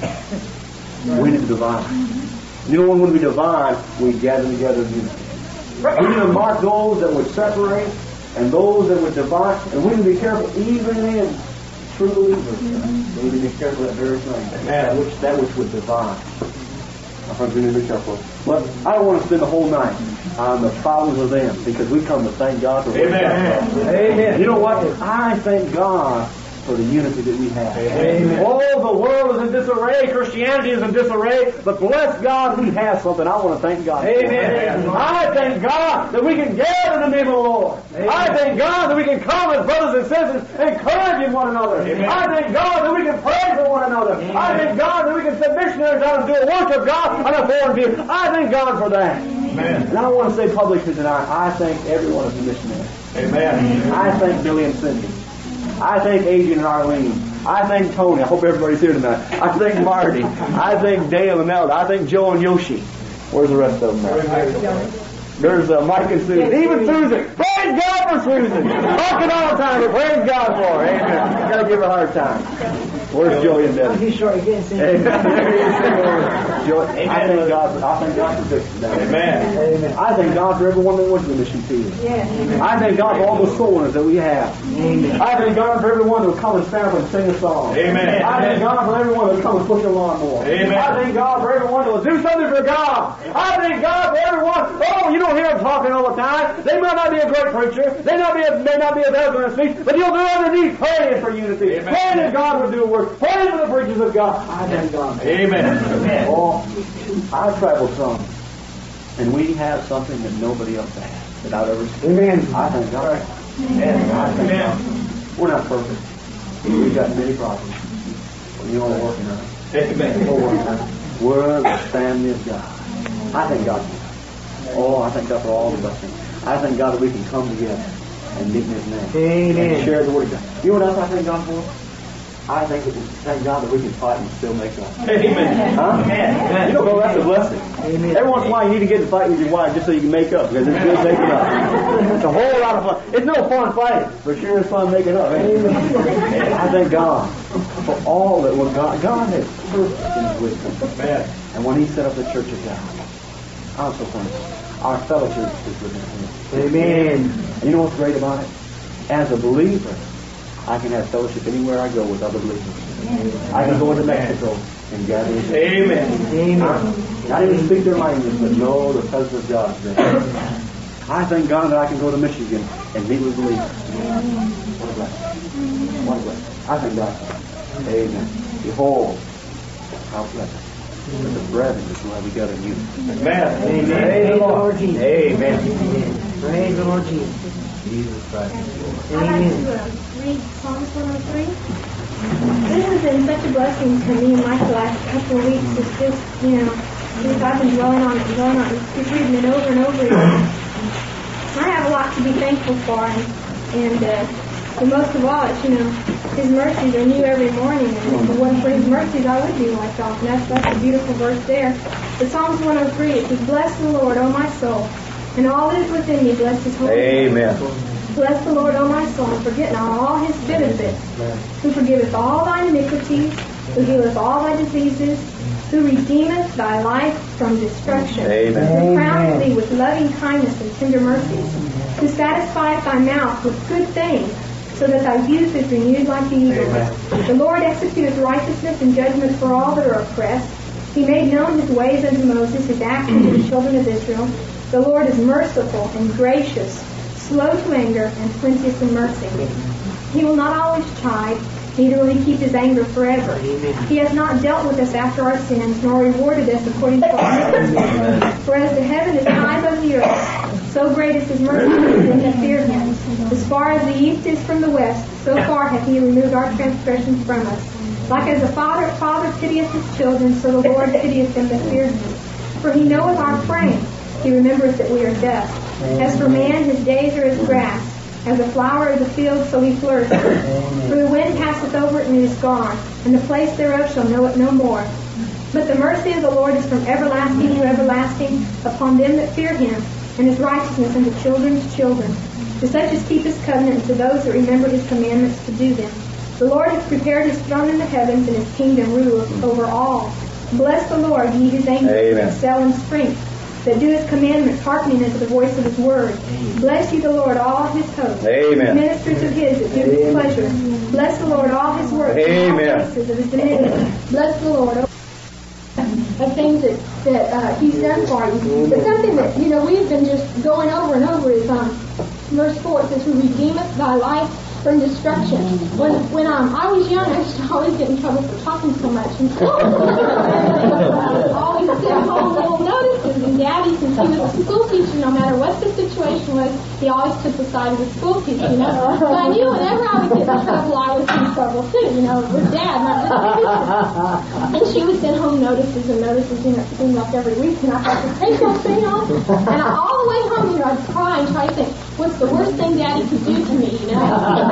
We need to divide. You know, when we divide, we gather together in unity. We need to mark those that would separate and those that would divide. And we need to be careful, even in true believers. We need to be careful of that very thing. That which, that which would divide. I think we need to be careful. But I don't want to spend the whole night on the problems of them, because we come to thank God for what Amen. Amen. You know what? I thank God for the unity that we have. Amen. Oh, the world is in disarray. Christianity is in disarray. But bless God, we have something. I want to thank God. Amen. I thank God that we can gather in the name of the Lord. Amen. I thank God that we can come as brothers and sisters, encouraging one another. Amen. I thank God that we can pray for one another. Amen. I thank God that we can send missionaries out and do a work of God on a foreign view. I thank God for that. Amen. And I want to say publicly tonight, I thank every one of the missionaries. Amen. I thank Billy and Cindy. I thank Adrian and Arlene. I thank Tony. I hope everybody's here tonight. I thank Marty. I thank Dale and Elda. I thank Joe and Yoshi. Where's the rest of them now? There's uh, Mike and Susan. Even Susan. Praise God for Susan. Talking all the time, but praise God for her. Amen. Gotta give her a hard time. Where's Joey and Debbie? He's short again. Joey, I thank God for, I thank God for Victor. Amen. Amen. I thank God for everyone that went to the mission field. Yes. I thank God for all the soul winners that we have. Amen. I thank God for everyone that will come and stand up and sing a song. Amen. I thank God for everyone that will come and push a lawnmower. Amen. I thank God for everyone that will do something for God. I thank God for everyone. Oh, you don't hear them talking all the time. They might not be a great preacher. They not be a, may not be a eloquent speech, but you'll do underneath praying for unity. Amen. Praying that God will do a work. Praying for the preachers of God. I thank God. Amen. Amen. Oh, I traveled some, and we have something that nobody else has that I've ever seen. Amen. I thank God. Amen. I thank Amen. God. We're not perfect. We've got many problems. But you know we're working on it. Amen. We're working on it. We're the family of God. I thank God for that. Oh, I thank God for all the blessings. I thank God that we can come together and meet in His name. Amen. And share the Word of God. You know what else I thank God for? I think that, thank God that we can fight and still make up. Amen. Huh? Amen. You know, well, that's a blessing. Amen. Every once in a while you need to get in a fight with your wife just so you can make up, because it's good making up. It's a whole lot of fun. It's no fun fighting, but sure it's fun making up. Amen. I thank God for all that what God, God is perfect in His wisdom. Amen. And when He set up the church of God, I'm so thankful. Our fellowship is with Him. Amen. And you know what's great about it? As a believer, I can have fellowship anywhere I go with other believers. I can go into Mexico and gather with them. Amen. Amen. Not even speak their language, but know the presence of God is there. I thank God that I can go to Michigan and meet with believers. What a blessing. What a blessing. I thank God for it. Amen. Behold, how pleasant that the brethren is why we got in unity. Amen. Amen. Praise the Lord Jesus. Amen. Amen. Praise the Lord Jesus. Jesus Christ is Lord. I'd like to uh, read Psalms one oh three. This has been such a blessing to me in my last couple of weeks. It's just, you know, since I've been dwelling on it, dwelling on it, just reading it over and over again. I have a lot to be thankful for, and, and uh, the most of all, it's, you know, His mercies are new every morning, and if it wasn't for His mercies, I would be wiped off. And that's, that's a beautiful verse there. But Psalms one oh three, it says, "Bless the Lord, O my soul, and all that is within me, bless His holy name. Amen. Bless the Lord, O my soul, and forget not all His benefits, who forgiveth all thine iniquities, who healeth all thy diseases, who redeemeth thy life from destruction, Amen. who crowns thee with loving kindness and tender mercies, who satisfieth thy mouth with good things, so that thy youth is renewed like the eagles. The Lord executeth righteousness and judgment for all that are oppressed. He made known his ways unto Moses, his acts unto the children of Israel. The Lord is merciful and gracious, slow to anger, and plenteous in mercy. He will not always chide, neither will he keep his anger forever. He has not dealt with us after our sins, nor rewarded us according to our iniquities. For as the heaven is high above the earth, so great is his mercy to them that fear him. As far as the east is from the west, so far hath he removed our transgressions from us. Like as a father, father pitieth his children, so the Lord pitieth them that fear him. For he knoweth our frame, he remembereth that we are dust. As for man, his days are as grass. As a flower of the field, so he flourisheth. For the wind passeth over it, and it is gone, and the place thereof shall know it no more. But the mercy of the Lord is from everlasting to everlasting upon them that fear him, and his righteousness unto children's children, to such as keep his covenant, and to those that remember his commandments to do them. The Lord hath prepared his throne in the heavens, and his kingdom ruleth over all. Bless the Lord, ye his angels, that excel in strength, that do his commandments, hearkening unto the voice of his word. Bless ye the Lord, all his hosts. Amen. Ministers of his that do his pleasure. Bless the Lord, all his works. Amen. All places of his dominion. Bless the Lord. Of things that, that uh, he's done for you. But something that, you know, we've been just going over and over is um, verse four. It says, who redeemeth thy life from destruction. When when um, I was young, I used to always get in trouble for talking so much. And so, I always send home little notices. And Daddy, since he was a school teacher, no matter what the situation was, he always took the side of the school teacher, you know. So I knew whenever I would get in trouble, I was in trouble too, you know, with Dad, not just the teacher. And she would send home notices and notices, you know, it seemed like every week. And I'd have to take that thing home. And I, all the way home, you know, I'd cry and try to think, what's the worst thing Daddy could do to me, you know?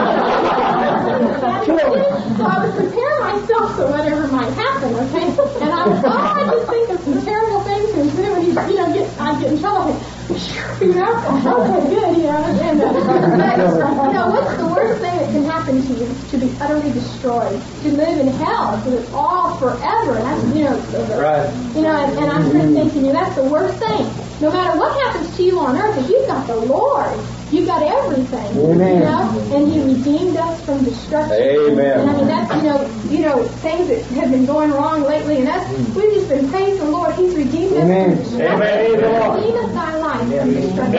So I would prepare myself for whatever might happen, okay? And I would, oh, I just think of some terrible things and then when he, you know, get, I'd get in trouble. You know, okay, good, you know. And, uh, but, you know, what's the worst thing that can happen to you? To be utterly destroyed, to live in hell, because it's all forever. And that's, you know, the, right. You know, and, and I'm sitting thinking, you know, that's the worst thing. No matter what happens to you on earth, if you've got the Lord, you've got everything. Amen. You know, and he redeemed us from destruction. Amen. And I mean, that's, you know, you know, things that have been going wrong lately, and that's, we've just been praising the Lord. He's redeemed us Amen. from destruction. Amen. Redeemed thy life from destruction.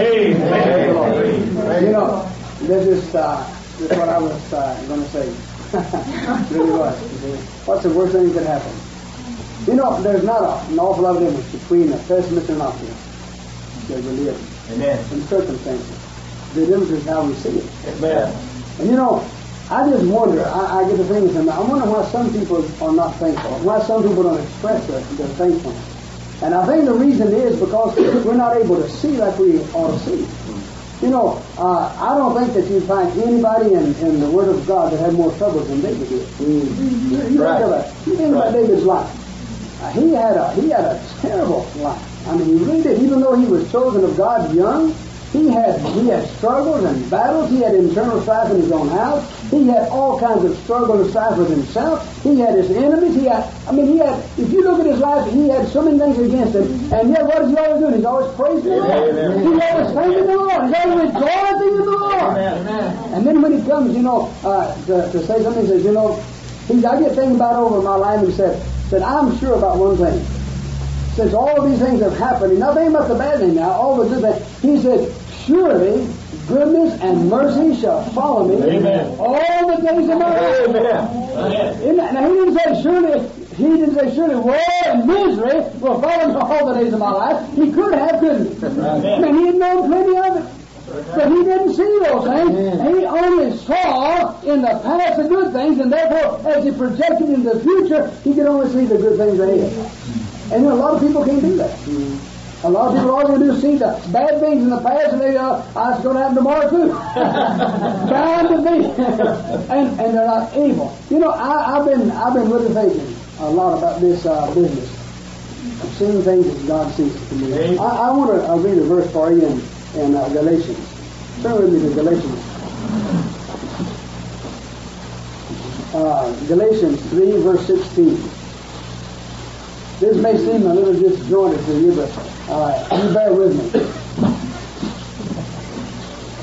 Amen. You know, this is, uh, this is what I was uh, going to say. Really was. What's the worst thing that can happen? You know, there's not a, an awful lot of difference between a pessimist and an optimist. They will live Amen. in circumstances. The difference is how we see it. Amen. And you know, I just wonder, I, I get the thing with them, I wonder why some people are not thankful, why some people don't express their, their thankfulness. And I think the reason is because we're not able to see like we ought to see. You know, uh, I don't think that you'd find anybody in, in the Word of God that had more troubles than David did. Mm-hmm. You, you right. think about, you think about David's life. Uh, he had a he had a terrible life. I mean, he really did. Even though he was chosen of God young, he had he had struggles and battles. He had internal strife in his own house. He had all kinds of struggle and strife with himself. He had his enemies. He had, I mean, he had. If you look at his life, he had so many things against him. And yet, what is he always doing? He's always praising the Lord. He's always thanking the Lord. He's always rejoicing in the Lord. Amen. And then when he comes, you know, uh, to, to say something, he says, you know, he, I get thinking about over my life, and he said, said, I'm sure about one thing. Since all of these things have happened, and nothing about the bad thing now, all the good things, he said, surely goodness and mercy shall follow me. Amen. All the days of my life. Amen. Now he didn't say surely, he didn't say surely woe and misery will follow me all the days of my life. He could have, couldn't he? I mean, he had known plenty of it. But he didn't see those things. Amen. He only saw in the past the good things, and therefore, as he projected into the future, he could only see the good things ahead. And a lot of people can't do that. Mm-hmm. A lot of people all they do is see the bad things in the past, and they, uh, oh, it's going to happen tomorrow too. Bound to be, and and they're not able. You know, I, I've been I've been really thinking a lot about this uh, business of seeing things as God sees it to me. I, I want to uh, read a verse for you in, in uh, Galatians. Turn with me to Galatians. Uh, Galatians three, verse sixteen. This may seem a little disjointed to you, but uh, you bear with me.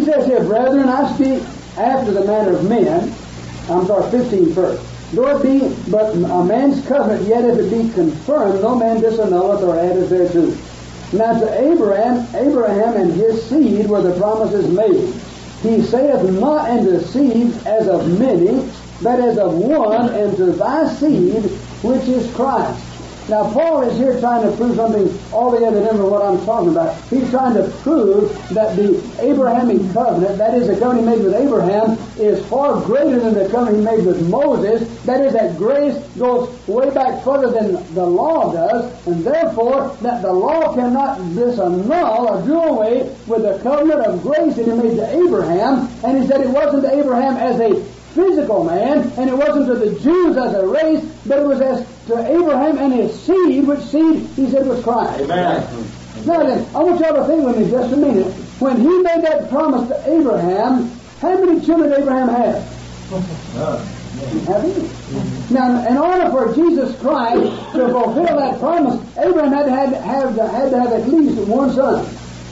He says here, brethren, I speak after the manner of men. I'm sorry, fifteen first. Though it be but a man's covenant, yet if it be confirmed, no man disannulleth or addeth thereto. Now to Abraham, Abraham and his seed were the promises made. He saith not unto seed as of many, but as of one, and to thy seed, which is Christ. Now Paul is here trying to prove something altogether different from what I'm talking about. He's trying to prove that the Abrahamic covenant, that is the covenant he made with Abraham, is far greater than the covenant he made with Moses. That is, that grace goes way back further than the law does, and therefore that the law cannot disannul or do away with the covenant of grace that he made to Abraham. And he said it wasn't to Abraham as a physical man, and it wasn't to the Jews as a race, but it was as to Abraham and his seed, which seed he said was Christ. Amen. Now then, I want y'all to think with me just a minute. When he made that promise to Abraham, how many children did Abraham have? None. Have he? Now, in order for Jesus Christ to fulfill that promise, Abraham had to have, have, had to have at least one son.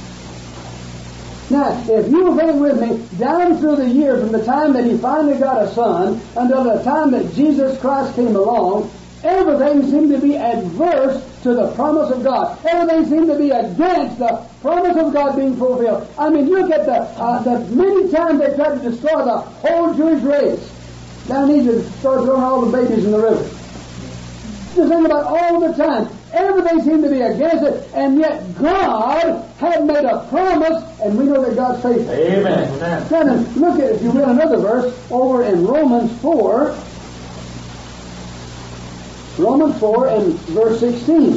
Now, if you think with me, down through the years from the time that he finally got a son until the time that Jesus Christ came along, everything seemed to be adverse to the promise of God. Everything seemed to be against the promise of God being fulfilled. I mean, look at the, uh, the many times they tried to destroy the whole Jewish race. Down in Egypt, started throwing all the babies in the river. Just think about all the time. Everything seemed to be against it, and yet God had made a promise, and we know that God's faithful. Amen. Now then, look at, if you will, another verse over in Romans four. Romans four and verse sixteen.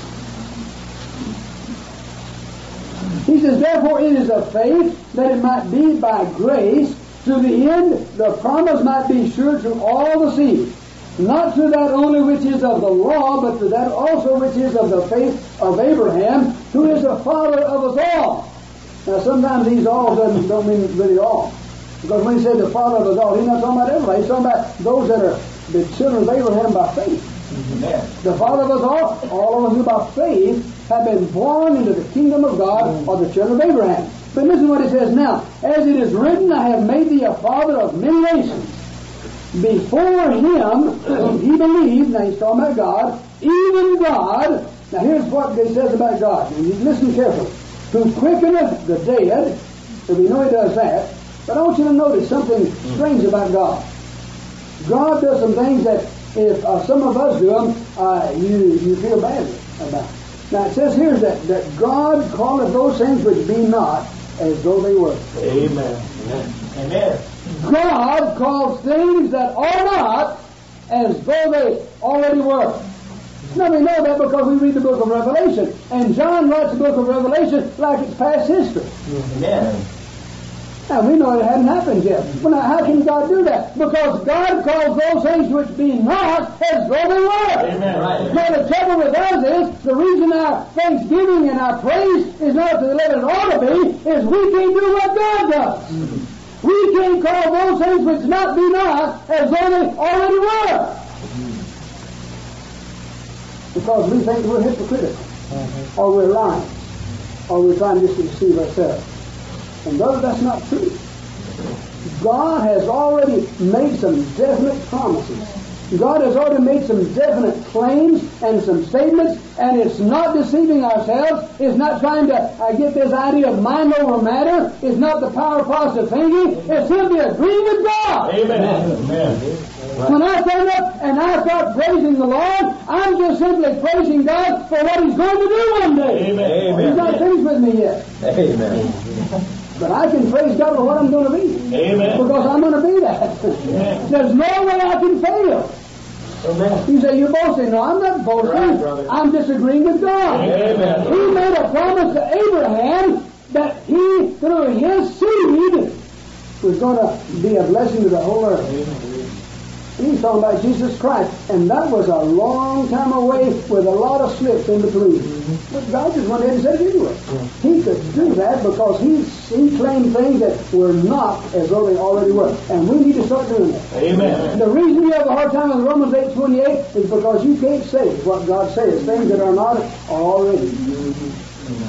He says, therefore it is of faith that it might be by grace, to the end the promise might be sure to all the seed. Not to that only which is of the law, but to that also which is of the faith of Abraham, who is the father of us all. Now sometimes these all doesn't don't mean really all. Because when he said the father of us all, he's not talking about everybody. He's talking about those that are the children of Abraham by faith. Amen. The father of us all, all of us who by faith have been born into the kingdom of God, or the children of Abraham. But listen to what he says now. As it is written, I have made thee a father of many nations. Before him, whom he believed, now he's talking about God, even God, now here's what it says about God, and you listen carefully, who quickeneth the dead, so we know he does that, but I want you to notice something strange about God. God does some things that if uh, some of us do them, uh, you, you feel badly about. Now it says here that, that God calleth those things which be not as though they were. Amen. Amen. Amen. God calls things that are not as though they already were. Now we know that because we read the book of Revelation. And John writes the book of Revelation like it's past history. Amen. Now we know it hadn't happened yet. Well, now how can God do that? Because God calls those things which be not as though they were. Amen. Right. Now the trouble with us is, the reason our thanksgiving and our praise is not to the level it ought to be, is we can't do what God does. Mm-hmm. We can't call those things which not be not as though they already were. Because we think we're hypocritical. Mm-hmm. Or we're lying. Or we're trying just to deceive ourselves. And brother, that's not true. God has already made some definite promises. God has already made some definite claims and some statements, and it's not deceiving ourselves. It's not trying to uh, get this idea of mind over matter. It's not the power of positive thinking. It's simply agreeing with God. Amen. Amen. When I stand up and I start praising the Lord, I'm just simply praising God for what He's going to do one day. Amen. He's not finished with me yet. Amen. But I can praise God for what I'm going to be. Amen. Because I'm going to be that. Amen. There's no way I can fail. Amen. You say, you're boasting. No, I'm not boasting. Right, I'm disagreeing with God. Amen. He made a promise to Abraham that he, through his seed, was going to be a blessing to the whole earth. Amen. He's talking about Jesus Christ. And that was a long time away with a lot of slips in between. Mm-hmm. But God just went ahead and said it anyway. Mm-hmm. He could do that because he, he claimed things that were not as though they already were. And we need to start doing that. Amen. The reason you have a hard time with Romans eight twenty-eight is because you can't say what God says. Things that are not are already. Mm-hmm.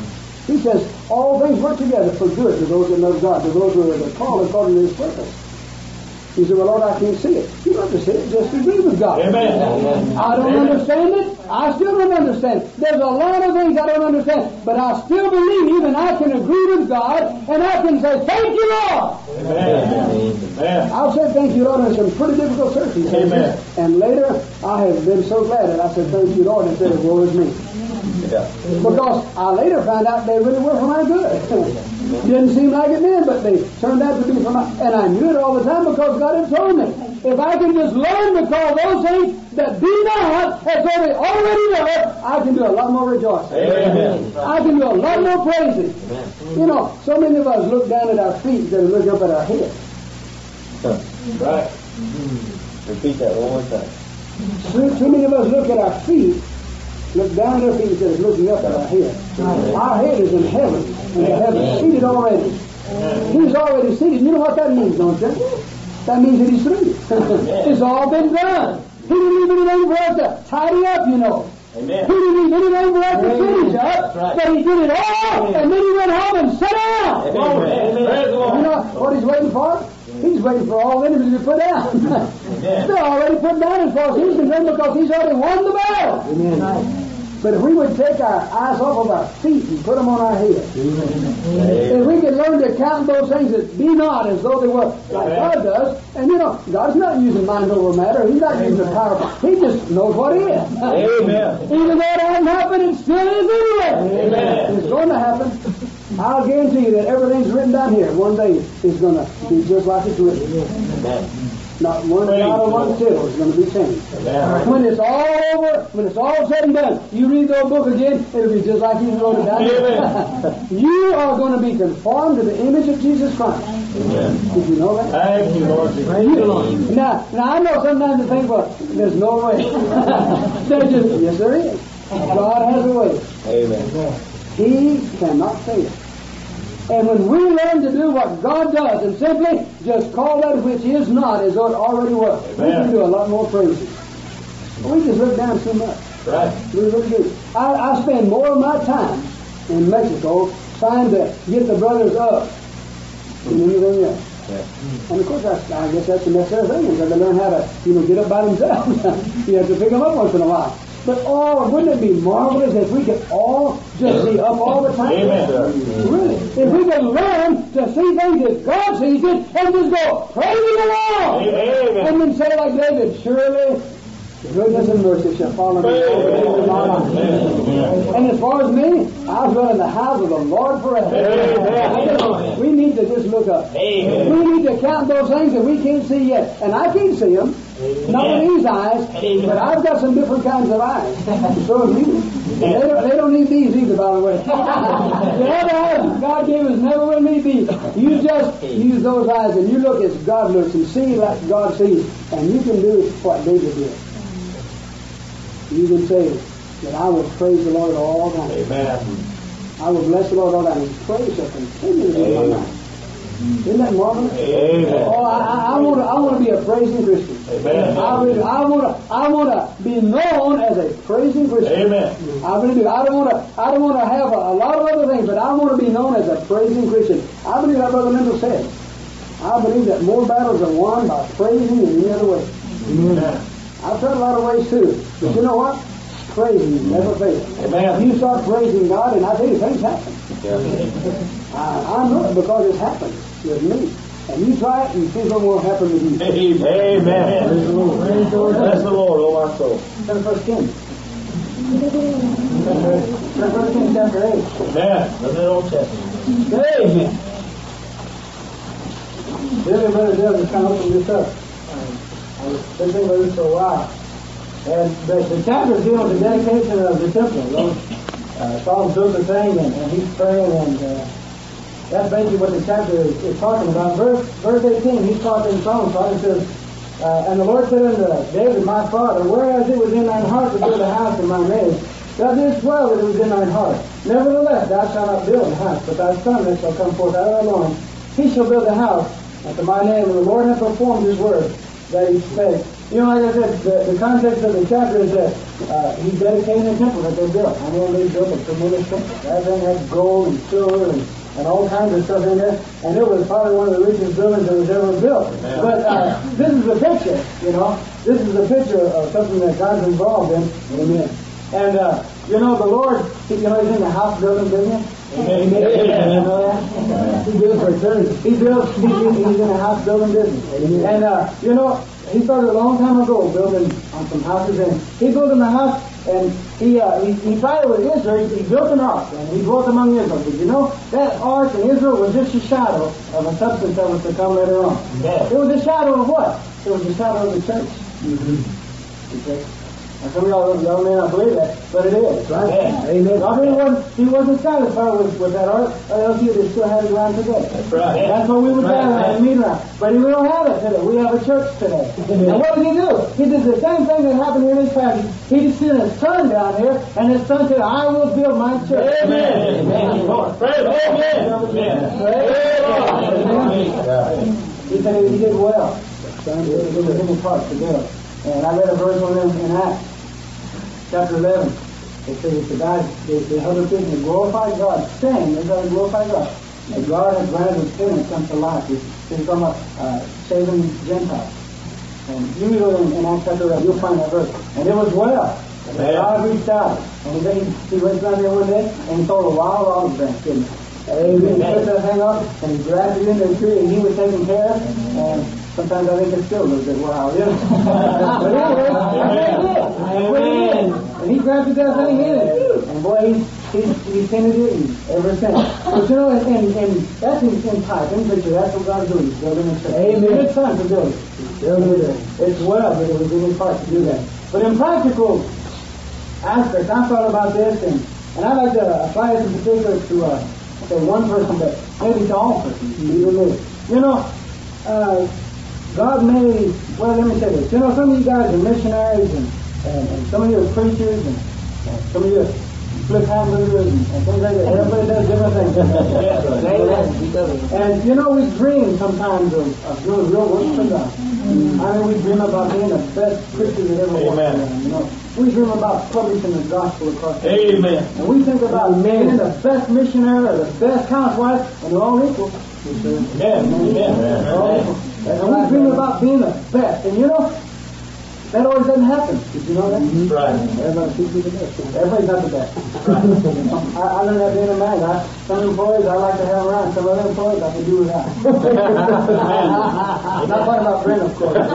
He says, all things work together for good to those that love God, to those who are called according to His purpose. He said, well, Lord, I can't see it. You don't have to see it. Just agree with God. Amen. I don't Amen. understand it. I still don't understand it. There's a lot of things I don't understand. But I still believe and I can agree with God and I can say, thank you, Lord. Amen. Amen. I've said thank you, Lord, in some pretty difficult circumstances. Amen. And later, I have been so glad that I said thank you, Lord, instead of woe is me. Yeah. Because I later found out they really were for my good. Didn't seem like it then, but they turned out to be for my... And I knew it all the time because God had told me. If I can just learn to call those things that be not as though they already were, I can do a lot more rejoicing. Amen. I can do a lot more praising. Amen. You know, so many of us look down at our feet instead of looking up at our head. Right. Repeat that one more time. So, so many of us look at our feet, look down at our feet instead of looking up at our head. Our head is in heaven, and the heaven seated already. He's already seated. You know what that means, don't you? That means that He's through. It's all been done. He didn't leave anything for us to tidy up, you know. Amen. He didn't leave anything for us to finish up, right. but He did it all, and then He went home and sat down. Amen. Praise the You Lord. know what He's waiting for? He's waiting for all the enemies to be put down. They're already put down as far as He's concerned because He's already won the battle. Amen. But if we would take our eyes off of our feet and put them on our head, if we could learn to count those things that be not as though they were, like God does, and you know, God's not using mind over matter, He's not using the power, He just knows what He is. Amen. Even though it hasn't happened, it still is anyway. Amen. It's going to happen. I'll guarantee you that everything's written down here one day is going to be just like it's written. Amen. Not one dot or one tittle is going to be changed. Amen. When it's all over, when it's all said and done, you read the book again, it'll be just like you wrote it down. Amen. You are going to be conformed to the image of Jesus Christ. Amen. Did you know that? Thank you, Lord. You, now, now I know sometimes you think, well, there's no way. There's just, yes, there is. God has a way. Amen. He cannot fail. And when we learn to do what God does and simply just call that which is not as though it already was, we can do a lot more praising. We just look down too much. Right. We really do. I, I spend more of my time in Mexico trying to get the brothers up than anything else. Yeah. And of course, I, I guess that's the necessary thing, is that they learn how to, you know, get up by themselves. You have to pick them up once in a while. But oh, wouldn't it be marvelous if we could all just be up all the time? Amen. Really. If we could learn to see things as God sees it and just go, praising the Lord. Amen. And then say like David, surely goodness and mercy shall follow me all the days of my life. And as far as me, I'll dwell in the house of the Lord forever. Amen. We need to just look up. Amen. We need to count those things that we can't see yet. And I can't see them. Not with these eyes, but I've got some different kinds of eyes. So have you. And they don't, they don't need these either, by the way. The other eyes God gave us never will need these. You just use those eyes and you look as God looks and see like God sees. And you can do what David did. You can say that I will praise the Lord all the time. Amen. I will bless the Lord all the time. And praise shall continue to be in my mouth. Isn't that marvelous? Amen. Oh, I, I want to. I want to be a praising Christian. Amen. I really. I want to. I want to be known as a praising Christian. Amen. I really do. I don't want to. I don't want to have a, a lot of other things, but I want to be known as a praising Christian. I believe that Brother Mendel said. I believe that more battles are won by praising than any other way. Amen. I've tried a lot of ways too, but you know what? Praising never fails. Amen. You start praising God, and I tell you, things happen. Yeah. I, I know it because it's happened with me. And you try it and see what will happen with you. Amen. Praise the Lord. Bless the Lord, oh my soul. Turn to First Kings. Turn to First Kings chapter eight. Amen. That's the Old Testament. Amen. Billy Brother Dale has kind of opened this up. I was thinking about this for a while. And the, the chapter deals with the dedication of the temple. Those, uh, Solomon built the thing, and, and he's praying, and uh, that's basically what the chapter is, is talking about. Verse, verse eighteen, he's talking in Solomon's part. It says, uh, and the Lord said unto David, my father, whereas it was in thine heart to build a house in my name, thou didst well that it was in thine heart. Nevertheless, thou shalt not build a house, but thy son that shall come forth out of thy loins, he shall build a house unto my name, and the Lord hath performed his word that he spake You know, like I said, the, the context of the chapter is that uh, he dedicated the temple that they built. I mean, they built a tremendous temple. That thing had gold and silver and, and all kinds of stuff in there. And it was probably one of the richest buildings that was ever built. Amen. But uh, this is a picture, you know. This is a picture of something that God's involved in. Amen. And, uh, you know, the Lord, you know, he's in the house building business. Amen. Amen. You know that? He builds for eternity. He builds, he, he's in the house building business. Amen. And, uh, you know, he started a long time ago building on some houses, and he built in the house, and he uh, he, he tried it with Israel. He, he built an ark, and he dwelt among Israel. But you know, that ark in Israel was just a shadow of a substance that was to come later on. Yeah. It was a shadow of what? It was a shadow of the church. Mm-hmm. Okay. And some of y'all, y'all may not believe that, but it is. Right? Yeah. Amen. God really wasn't, he wasn't satisfied with, with that ark, or else he would still have it around today. That's right. Yeah. That's what we would gather right. and meet around. But we don't have it today. We have a church today. And what did he do? He did the same thing that happened in this passage. He just sent his son down here, and his son said, I will build my church. Amen. Amen. Amen. Praise Amen. Amen. He said he did well. It was in his heart to build. And I read a verse on them in Acts. Chapter eleven, it says the guys, they, they held up and glorified God, saying, they're going to glorify God, that God has granted sinners come to life. He's talking about uh, saving Gentiles. And you read in, in Acts chapter eleven, you'll find that verse. And it was well. And God reached out. And he, he went down there one day, and he saw a wild olive branch, didn't he? Amen. He put that thing up, and he grabbed it into the tree, and he was taking care of it. And sometimes I think it's still a little bit wild, you know. But anyway, that's what he did. Amen. And he grabbed the damn thing in it. And boy, he's he's he's tended it and ever since. But you know, and, and, and that's in, in type, in picture, that's what God's doing. He's building his church. Amen. It's time to build it. It's well, but it was in his heart to do that. But in practical aspects, I thought about this, and, and I'd like to apply this in particular to uh, say one person, but maybe to all persons, even me. You know, uh, God may, well, let me say this. You know, some of you guys are missionaries, and, and, and some of you are preachers, and, and some of you are flip hamburgers, and, and things like that. Everybody does different things. And, you know, we dream sometimes of, of doing real work for God. Mm-hmm. I mean, we dream about being the best Christian that ever was. You know, we dream about publishing the gospel across the world. Amen. And we think about Amen. being the best missionary or the best housewife, and they're all equal. Amen. Amen. Amen. And we dream about being the best. And you know, that always doesn't happen. Did you know that? Mm-hmm. Right. Everybody should be the best. Everybody's not the best. Right. I, I learned that being a man. I, some employees I like to have around. Some other employees I can do without. I'm not talking about Brent, of course.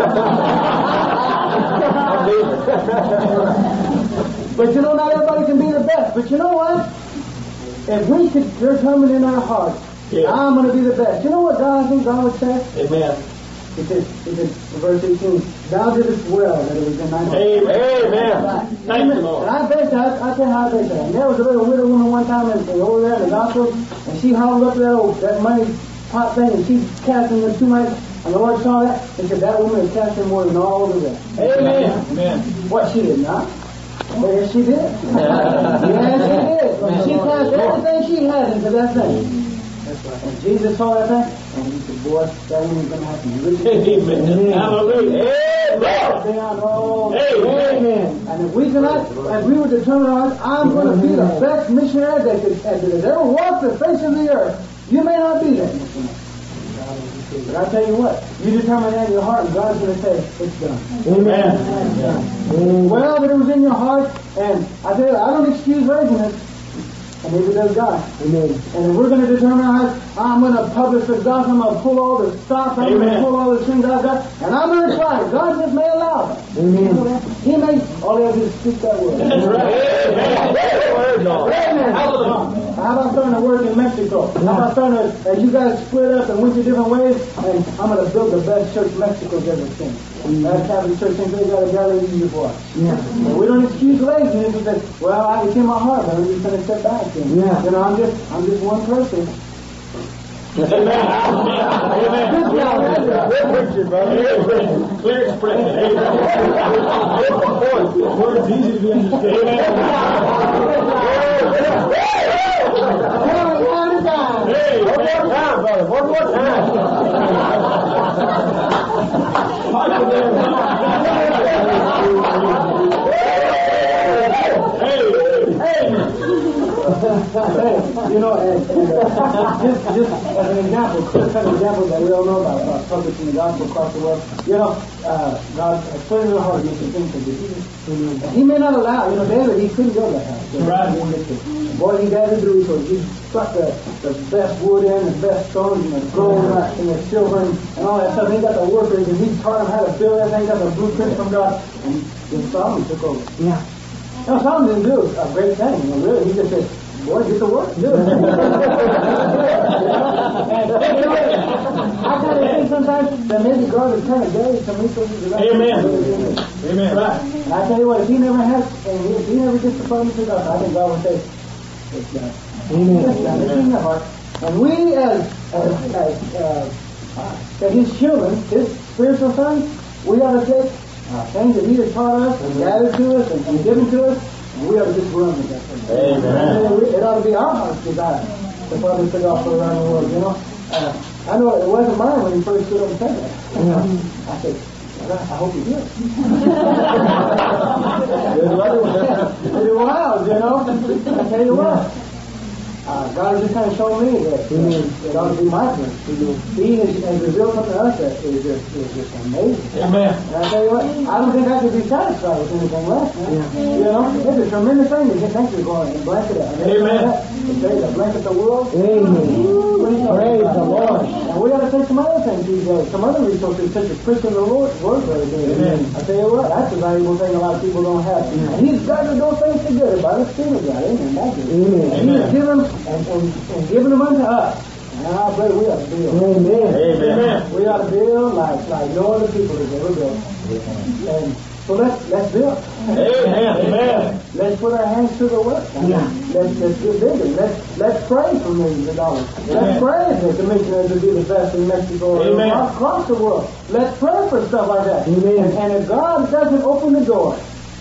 But you know, not everybody can be the best. But you know what? If we could determine in our hearts, yeah. I'm going to be the best. You know what God, I think God would say? Amen. He said, he said, verse eighteen, thou didst well that it was in thy heart. Amen. Amen. Thank you, Lord. And I bet you, I, I tell you how I bet you. And there was a little widow woman one time in, in over there in the gospel, and she hauled up that old, that money pot thing, and she casting the two money, and the Lord saw that, and said, that woman is casting more than all the rest. Amen. Amen. What, she did not? Well, yes, she did. Yes, she did. She cast everything she had into that thing. And Jesus saw that thing, and he said, boy, that woman's going to have to be rich. Amen. Hallelujah. Amen. Amen. And if we cannot, and we would determine, I'm going to be the best missionary that could, that has ever walked the face of the earth, you may not be that missionary. But I tell you what, you determine that in your heart, and God's going to say, it's done. Amen. It's done. Amen. Well, but it was in your heart, and I tell you, I don't excuse laziness. And neither does God. Amen. And if we're going to determine how I'm going to publish the gospel, I'm going to pull all the stops, I'm going to pull all the things I've got, and I'm going to try it. God just may allow that. Amen. He may, all he has to do is speak that word. That's right. Amen. Amen. How about starting to work in Mexico? How about starting to, as you guys split up and went your different ways, and I'm going to build the best church Mexico's ever seen. That's Catholic Church in Galilee, Galilee for us. Yeah. But we don't excuse laziness and say, well, I it's in my heart, but I'm just going to step back. And, yeah. You know, I'm just, I'm just one person. Amen. Amen. Good job. Good picture, brother. Clear expression. Amen. Words easy to be understood. One more time. Hey, one more time, brother. One more time. You know, and, and, uh, just, just as an example, clear cut example that we all know about, about publishing the gospel across the world. You know, uh, God has put it in the heart of me to think of this. He may not allow, you know, David, he couldn't go to that house. So right. He boy, he gathered the resources. He struck the, the best wood in, the best stones, and the gold, and the silver, and, and all that stuff. He got the workers, and he taught them how to build everything, got the blueprint from God, and then Solomon took over. Yeah. Now, Solomon didn't do a great thing, you know, really. He just said, boy, get to work, do it. And, you know, I kind of think sometimes that maybe God is kind of gave some resources. Amen. Amen. Right. And I tell you what, if he never had, and if he never gets the promise of God, I think God would say, it's done. Amen. It's done. It's in your heart. And we as, as, as, uh, as his children, his spiritual sons, we ought to take uh, things that he has taught us and gathered to us and, and given to us, and we ought to just run with that. Amen. And it ought to be our heart's desire to probably put off around the world, you know. Uh, I know it wasn't mine when he first stood up and said that. Yeah. I said, I hope you do it. It was, you know. I tell you what. Uh, God has just kind of shown me that uh, it ought to be my turn. He has, has revealed something to us that is just, is just amazing. Amen. And I tell you what, I don't think I could be satisfied with anything less. Yeah. You know, it's a tremendous thing to get thanks to going and blanket it. Amen. To say to blanket the world. Amen. Praise the Lord. And we got to take some other things these days, some other resources such as Christian the Lord word every day. Amen. I tell you what, that's a valuable thing a lot of people don't have. Yeah. And He's gathered those things together by the Spirit of God. Amen. That's it. Amen. And He's given and, and, and given them unto us. And I pray we ought to build. Amen. Amen. We ought to build like like no other people has ever built. And so let's let's build. Amen. Amen. Let's put our hands to the work. Yeah. Let's let's get bigger. Let's let's pray for millions of dollars. Let's pray that the missionaries will be the best in Mexico or Amen. across the world. Let's pray for stuff like that. Amen. And, and if God doesn't open the door,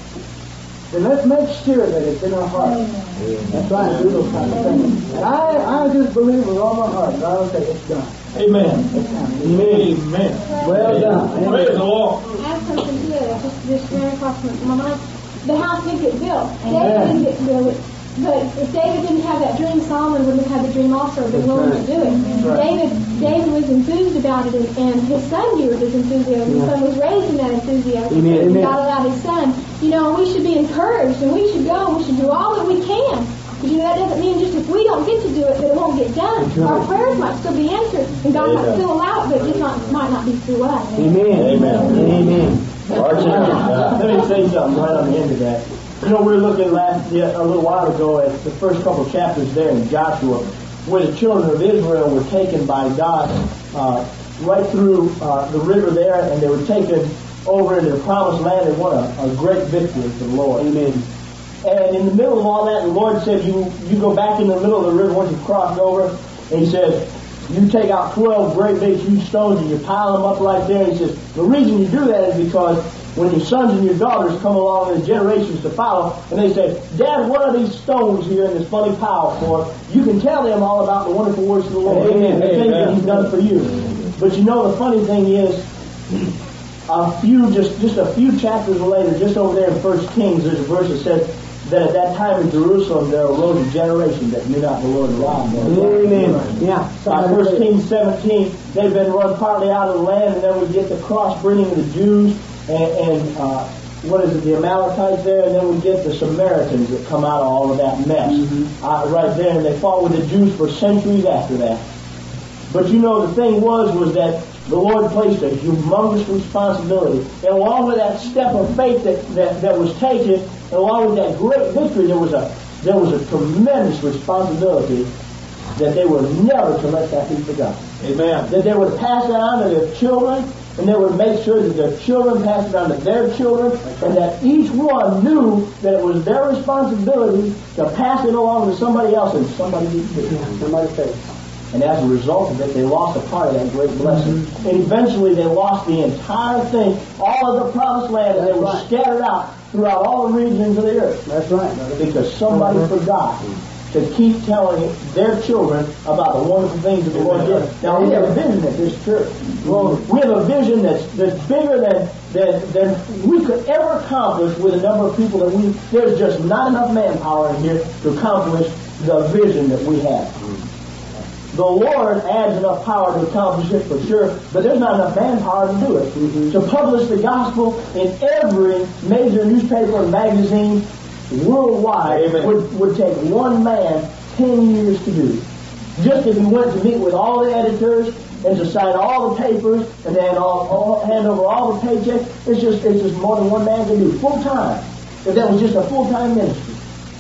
then let's make sure that it's in our heart. That's right. Do those kind of things. And I I just believe with all my heart, God will say it's done. Amen. It's done. Amen. Well done. Praise the Lord. Add something to it. I just, just ran across my mind. The house did get built. David didn't get built. But if David didn't have that dream, Solomon wouldn't have had the dream also, been willing to do it. David David was enthused about it, and, and his son here was enthusiasm. His son was raised in that enthusiasm. Amen. And God allowed his son. You know, we should be encouraged, and we should go, and we should do all that we can. But you know, that doesn't mean just if we don't get to do it, that it won't get done. Our prayers might still be answered, and God might still allow it, but it just not, might not be through us. Amen. Amen. Amen. Let me say something right on the end of that. You know, we were looking last yeah, a little while ago at the first couple of chapters there in Joshua, where the children of Israel were taken by God uh, right through uh, the river there, and they were taken over into the promised land and won a, a great victory for the Lord. Amen. And in the middle of all that, the Lord said, you you go back in the middle of the river once you've crossed over, and He says, you take out twelve great big huge stones and you pile them up right there. And He says, the reason you do that is because when your sons and your daughters come along in the generations to follow, and they say, Dad, what are these stones here in this funny pile for? You can tell them all about the wonderful works of the Lord. Amen. The things that He's done for you. But you know, the funny thing is, a few, just, just a few chapters later, just over there in First Kings, there's a verse that says that at that time in Jerusalem there arose a generation that knew not the Lord around them. Amen. Yeah. By First Kings seventeen, they've been run partly out of the land, and then we get the cross-breeding of the Jews, and, and uh, what is it, the Amalekites there, and then we get the Samaritans that come out of all of that mess. Mm-hmm. Uh, right there, and they fought with the Jews for centuries after that. But you know, the thing was, was that the Lord placed a humongous responsibility. And along with that step of faith that, that, that was taken, and along with that great victory, there was a there was a tremendous responsibility that they were never to let that be forgotten. Amen. That they would pass that on to their children, and they would make sure that their children passed it on to their children, and that each one knew that it was their responsibility to pass it along to somebody else, and somebody somebody faith. And as a result of it, they lost a part of that great blessing. Mm-hmm. And eventually they lost the entire thing, all of the promised land, and they were right. scattered out throughout all the regions of the earth. That's right, brother. Because somebody mm-hmm. forgot to keep telling their children about the wonderful things that the Lord did. Now, we have a vision at this church. Well, we have a vision that's, that's bigger than, than, than we could ever accomplish with a number of people that we, there's just not enough manpower in here to accomplish the vision that we have. The Lord adds enough power to accomplish it for sure, but there's not enough manpower to do it. Mm-hmm. To publish the gospel in every major newspaper and magazine worldwide would, would take one man ten years to do. Just if he went to meet with all the editors and to sign all the papers and then all, all, hand over all the paychecks, it's just it's just more than one man can do full time. If that was just a full time ministry.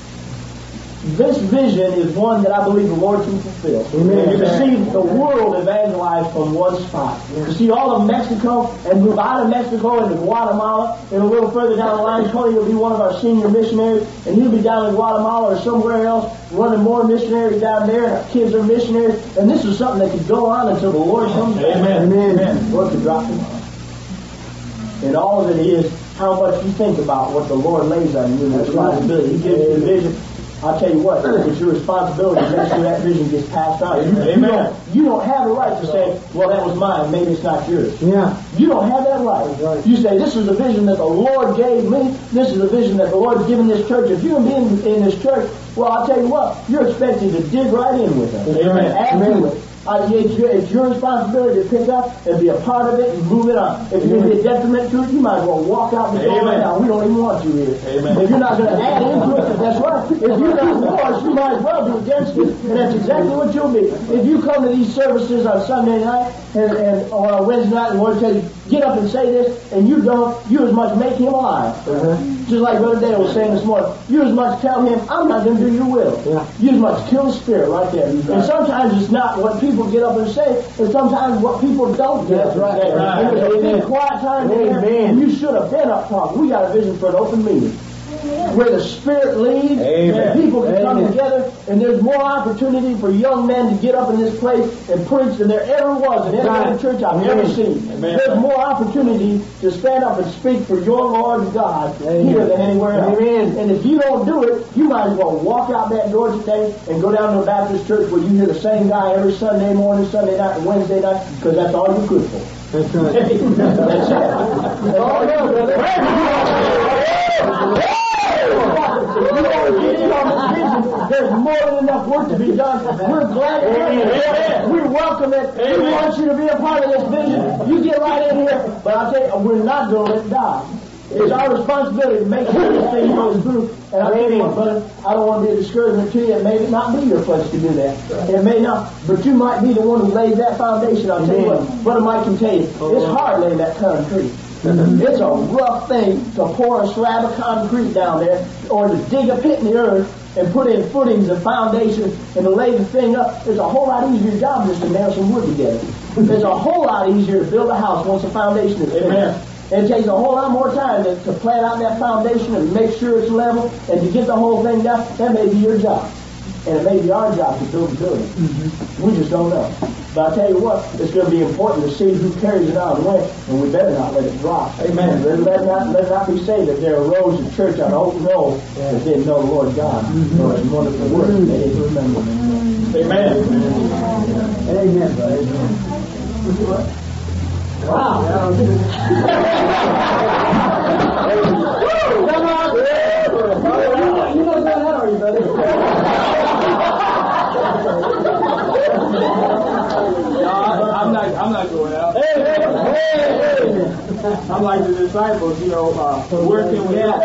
This vision is one that I believe the Lord can fulfill. Amen. To see the world evangelized from one spot. To see all of Mexico and move out of Mexico into Guatemala. And a little further down the line, Tony will be one of our senior missionaries. And he'll be down in Guatemala or somewhere else running more missionaries down there. Our kids are missionaries. And this is something that could go on until the Lord comes back. Amen. Amen. The Lord could drop him on. And all of it is how much you think about what the Lord lays on you and the responsibility. He gives you the vision. I'll tell you what, it's your responsibility to make sure that vision gets passed on. You, you, don't, you don't have the right to say, well, that was mine, maybe it's not yours. Yeah. You don't have that right. right. You say, this is the vision that the Lord gave me. This is the vision that the Lord has given this church. If you're being in this church, well, I'll tell you what, you're expected to dig right in with us. Amen. Add to it. Uh, it's, your, it's your responsibility to pick up and be a part of it and move it on. If you're going to be a detriment to it, you might as well walk out the door right now. We don't even want you here. Amen. If you're not going to add into it, that's right. If you're not for us, you might as well be against it, and that's exactly what you'll be. If you come to these services on Sunday night and, and or on Wednesday night, and the Lord tells you, get up and say this, and you don't, you as much make him a liar. Uh-huh. Just like Brother Dale was saying this morning, you as much tell him, I'm not going to do your will. Yeah. You as much kill the spirit right there. Right. And sometimes it's not what people get up and say, it's sometimes what people don't get up and say. Right. And there's a big quiet time there, and you should have been up talking. We got a vision for an open meeting. Where the Spirit leads, Amen. And people can come Amen. Together, and there's more opportunity for young men to get up in this place and preach than there ever was in any other church I've Amen. Ever seen. Amen. There's more opportunity to stand up and speak for your Lord God Amen. Here than anywhere else. Amen. And if you don't do it, you might as well walk out that door today and go down to a Baptist church where you hear the same guy every Sunday morning, Sunday night, and Wednesday night, because that's all you're good for. That's right. That's it. That's all you're good for. There's more than enough work to be done. We're glad to have you. We welcome it. We want you to be a part of this vision. You get right in here. But I'll tell you, we're not going to let it die. It's our responsibility to make sure this thing goes through. And I'll tell you what, brother, I don't want to be a discouragement to you. It may not be your place to do that. It may not. But you might be the one who lays that foundation. I'll tell you what, Brother Mike can tell you, it's hard laying that concrete. It's a rough thing to pour a slab of concrete down there or to dig a pit in the earth and put in footings and foundations and to lay the thing up. It's a whole lot easier job just to nail some wood together. It's a whole lot easier to build a house once the foundation is finished. And it takes a whole lot more time to, to plant out that foundation and make sure it's level and to get the whole thing down. That may be your job. And it may be our job to build the building. Mm-hmm. We just don't know. But I'll tell you what, it's going to be important to see who carries it on and when, and we better not let it drop. Amen. Let, let, not, let not be say that there arose a church on Oak Knoll that didn't know the Lord God. Mm-hmm. Or his wonderful word. Mm-hmm. They didn't remember him. Amen. Amen. Amen, brother. Wow. Come on. You know that, are you, brother? No, I'm not. I'm not going out. Hey, hey, hey. I'm like the disciples, you know. Uh, where can we at?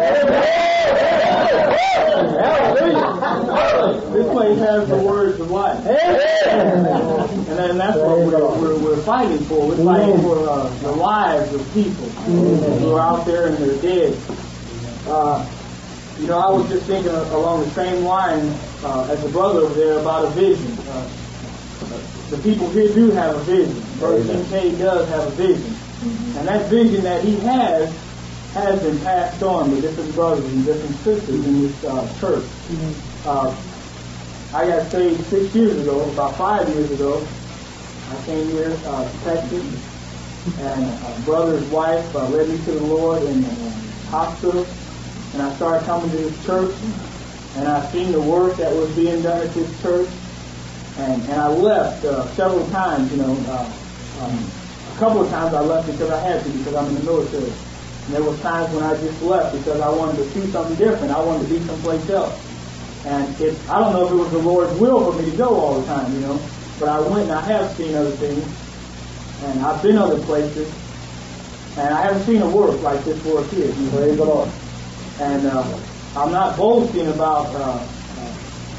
This place has the words of life, and then that's what we're, we're, we're fighting for. We're fighting for uh, the lives of people who are out there and they're dead. Uh, you know, I was just thinking along the same line uh, as the brother over there about a vision. Uh, The people here do have a vision. Brother Kincaid does have a vision. Mm-hmm. And that vision that he has has been passed on to different brothers and different sisters in this uh, church. Mm-hmm. Uh, I got saved six years ago, about five years ago. I came here uh, to Texas, and a brother's wife uh, led me to the Lord in the hospital, and I started coming to this church. and I've seen the work that was being done at this church, and, and I left uh, several times, you know. Uh, um, a couple of times I left because I had to, because I'm in the military. And there were times when I just left because I wanted to do something different. I wanted to be someplace else. And it, I don't know if it was the Lord's will for me to go all the time, you know. But I went and I have seen other things. And I've been other places. And I haven't seen a work like this work here. Praise the Lord. And uh, I'm not boasting about uh, uh,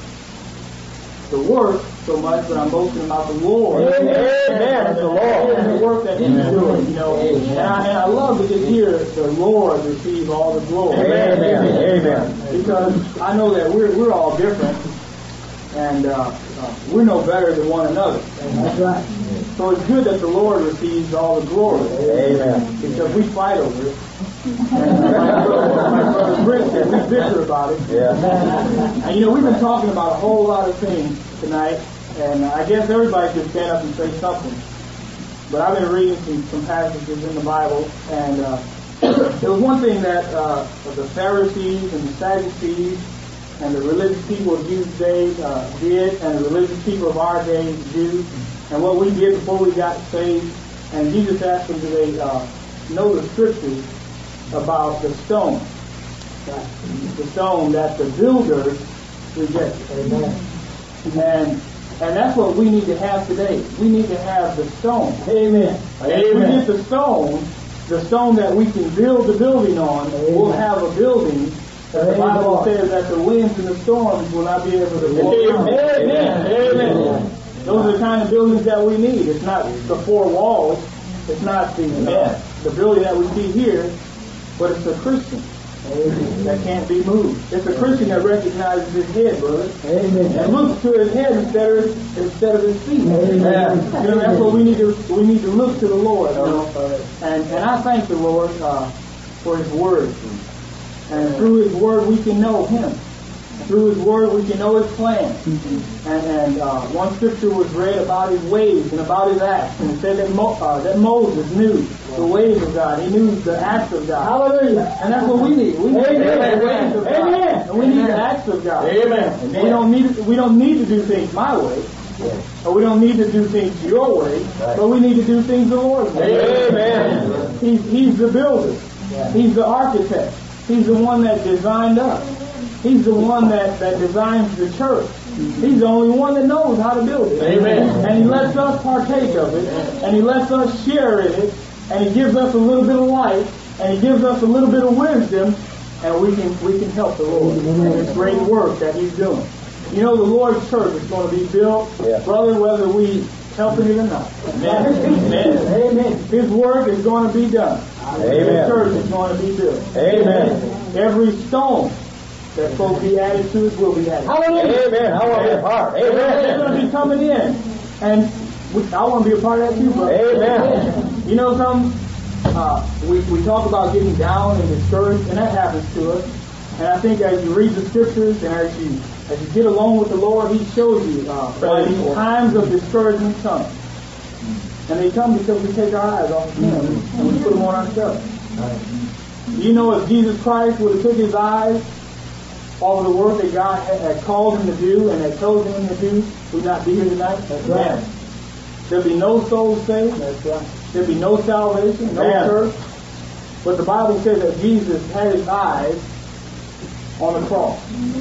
the work so much, but I'm boasting about the Lord. Amen. The Lord and the work that He's doing, you know. And I, and I love to just hear the Lord receive all the glory. Amen. Amen. Because I know that we're we're all different, and uh, uh, we're no better than one another. That's right. So it's good that the Lord receives all the glory. Amen. Because we fight over it. And my brother, my brother Britt said we bicker about it. Yeah. And you know, we've been talking about a whole lot of things tonight, and I guess everybody should stand up and say something. But I've been reading some, some passages in the Bible, and uh, there was one thing that uh, the Pharisees and the Sadducees and the religious people of Jews' days uh, did, and the religious people of our days do, and what we did before we got saved. And Jesus asked them, do they uh, know the scriptures about the stone? The stone that the builders rejected. Amen. And and that's what we need to have today. We need to have the stone. Amen. And if we get the stone, the stone that we can build the building on, Amen. We'll have a building that the Bible says that the winds and the storms will not be able to blow. Amen. Amen. Amen. Those are the kind of buildings that we need. It's not the four walls. It's not the uh, the building that we see here, but it's a Christian. Amen. That can't be moved. It's a Christian that recognizes his head, brother. Amen. And looks to his head instead of instead of his feet. Amen. Yeah. You know, that's what we need to we need to look to the Lord. You know? And and I thank the Lord uh, for His Word. And through His Word we can know Him. Through His Word we can know His plan. Mm-hmm. And, and uh, one scripture was read about His ways and about His acts. And it said that, Mo- uh, that Moses knew the ways of God. He knew the acts of God. Hallelujah. And that's what we need. We need Amen. The ways of God. Amen. And we need the acts of God. Amen. And we don't need we don't need to do things my way. Yes. Or we don't need to do things your way. Right. But we need to do things the Lord's way. Amen. He's, he's the builder. Yeah. He's the architect. He's the one that designed us. He's the one that, that designs the church. He's the only one that knows how to build it. Amen. And He lets us partake of it. And He lets us share in it. And He gives us a little bit of light. And He gives us a little bit of wisdom. And we can we can help the Lord in this great work that He's doing. You know, the Lord's church is going to be built, yeah. brother, whether we help it or not. Amen. Amen. Amen. His work is going to be done. Amen. His church is going to be built. Amen. Every stone that folks be added to it will be added. Hallelujah. Amen. I want to be a part. Amen. They're going to be coming in. And we, I want to be a part of that too, brother. Amen. You know something? Uh, we, we talk about getting down and discouraged, and that happens to us. And I think as you read the scriptures and as you as you get along with the Lord, He shows you uh, why these times of discouragement come. And they come because we take our eyes off of Him and we put them on ourselves. You know, if Jesus Christ would have took His eyes all of the work that God had, had called Him to do and had told Him to do, we'd not be here tonight. That's right. There'd be no souls saved. That's right. There'd be no salvation, no Man. church. But the Bible says that Jesus had His eyes on the cross.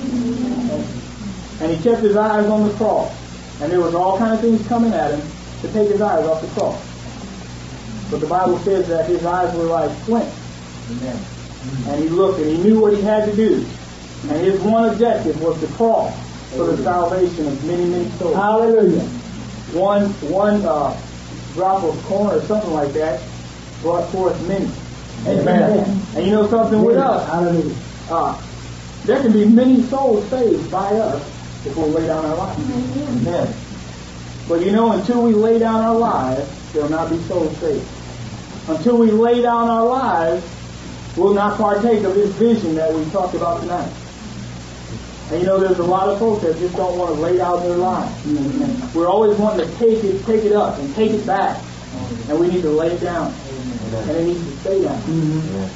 And He kept His eyes on the cross. And there was all kinds of things coming at Him to take His eyes off the cross. But the Bible says that His eyes were like flint. Amen. And He looked and He knew what He had to do. And His one objective was the cross for the salvation of many, many souls. Hallelujah. One one uh, drop of corn or something like that brought forth many. Amen. Amen. And you know something with us? Hallelujah. Uh, there can be many souls saved by us if we'll lay down our lives. Amen. But you know, until we lay down our lives, there will not be souls saved. Until we lay down our lives, we'll not partake of this vision that we talked about tonight. And you know, there's a lot of folks that just don't want to lay down their lives. Mm-hmm. We're always wanting to take it, take it up, and take it back. And we need to lay it down. And it needs to stay down. Mm-hmm.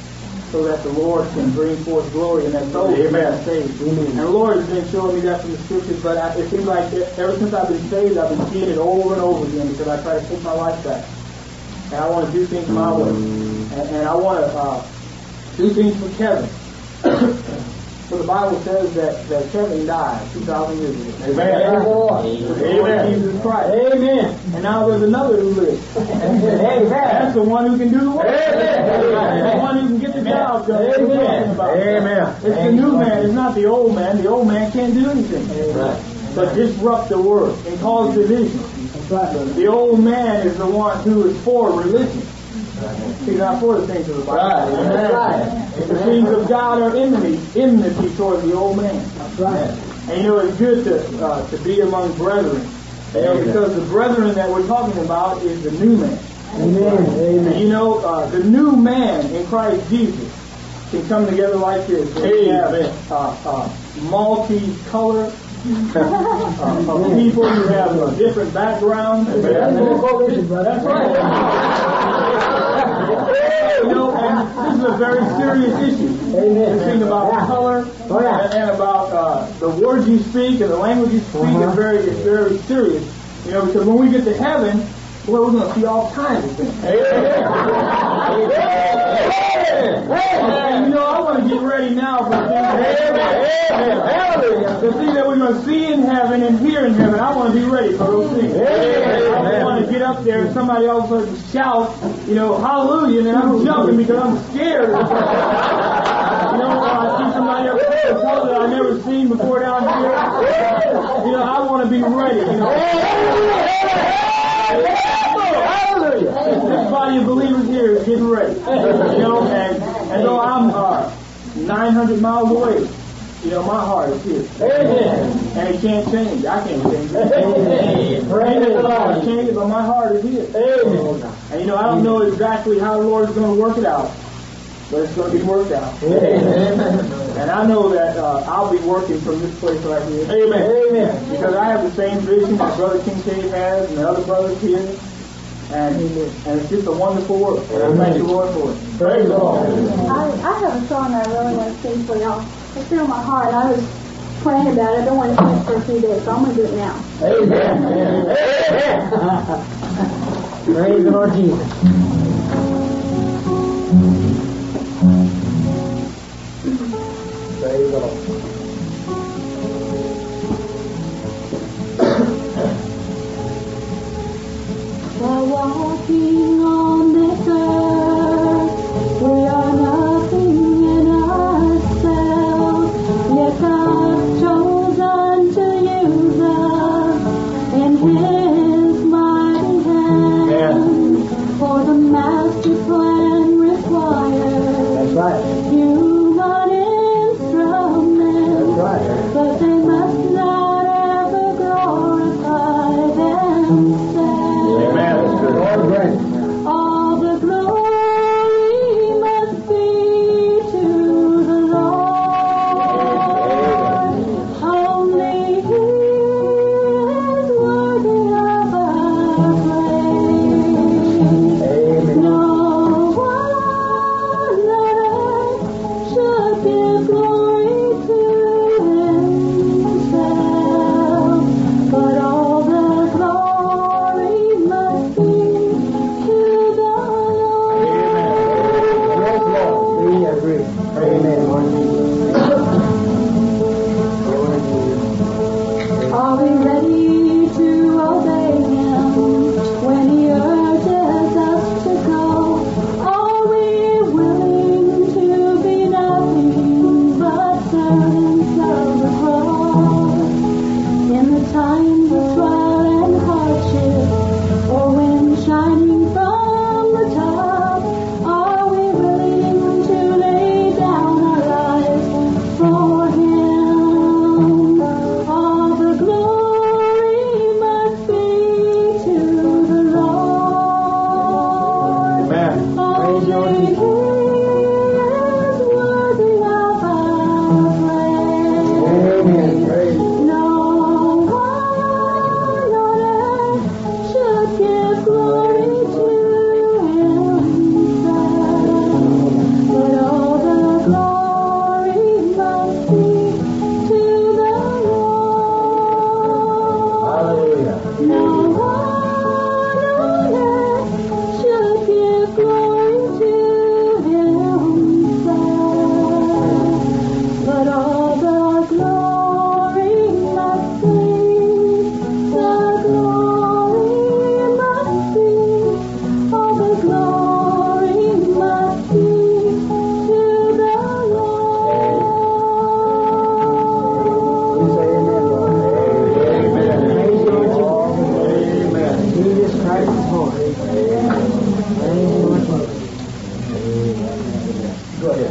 so that the Lord can bring forth glory in that soul can be saved. And the Lord has been showing me that from the scriptures, but I, it seems like ever since I've been saved, I've been seeing it over and over again because I try to take my life back. And I want to do things my way. And, and I want to uh, do things for Kevin. So the Bible says that, that Kevin died two thousand years ago. Amen. Amen. Jesus Christ. Amen. And now there's another who lives. Amen. That's the one who can do the work. Amen. That's the one who can get the job done. Amen. Amen. It's the new man. It's not the old man. The old man can't do anything. Right. But disrupt the work and cause division. Right. The old man is the one who is for religion. He's not for the things of the Bible. Right. That's right. The things of God are enmity, enmity toward the old man. That's right. And you know, it's good to uh, to be among brethren. You know, because the brethren that we're talking about is the new man. Amen. Amen. And you know, uh, the new man in Christ Jesus can come together like this. We have uh, uh, multi-color uh, of people who have uh, different backgrounds. That's right. You know, and this is a very serious issue. Amen. The thing about Yeah. color Oh, yeah. and, and about uh, the words you speak and the language you speak Uh-huh. is very, is very serious. You know, because when we get to heaven, boy, we're going to see all kinds of things. And, you know, I want to get ready now for the things, the things that we're going to see in heaven and hear in heaven. I want to be ready for those things. I don't want to get up there and somebody all of a sudden shout, you know, hallelujah, and then I'm jumping because I'm scared. You know, I see somebody up there that I've never seen before down here. You know, I want to be ready. You know. This body of believers here is getting ready. You know, and, and though I'm uh, nine hundred miles away, you know, my heart is here. Amen. And it can't change. I can't change it. Amen. I can't change it, but my heart is here. Amen. And you know, I don't know exactly how the Lord is going to work it out, but it's going to be worked out. Amen. And I know that uh, I'll be working from this place right here. Amen. Amen. Because I have the same vision that Brother Kincaid has and the other brothers here. And, and it's just a wonderful work. And I thank the Lord for it. Praise the Lord. I, I have a song I really want to sing for y'all. It's in my heart. I was praying about it. I don't want to sing it for a few days, so I'm going to do it now. Amen. Amen. Praise the Lord Jesus. Praise the Lord. While walking on this earth, we are nothing in ourselves, yet God chosen to use us in His mighty hand. Yeah. For the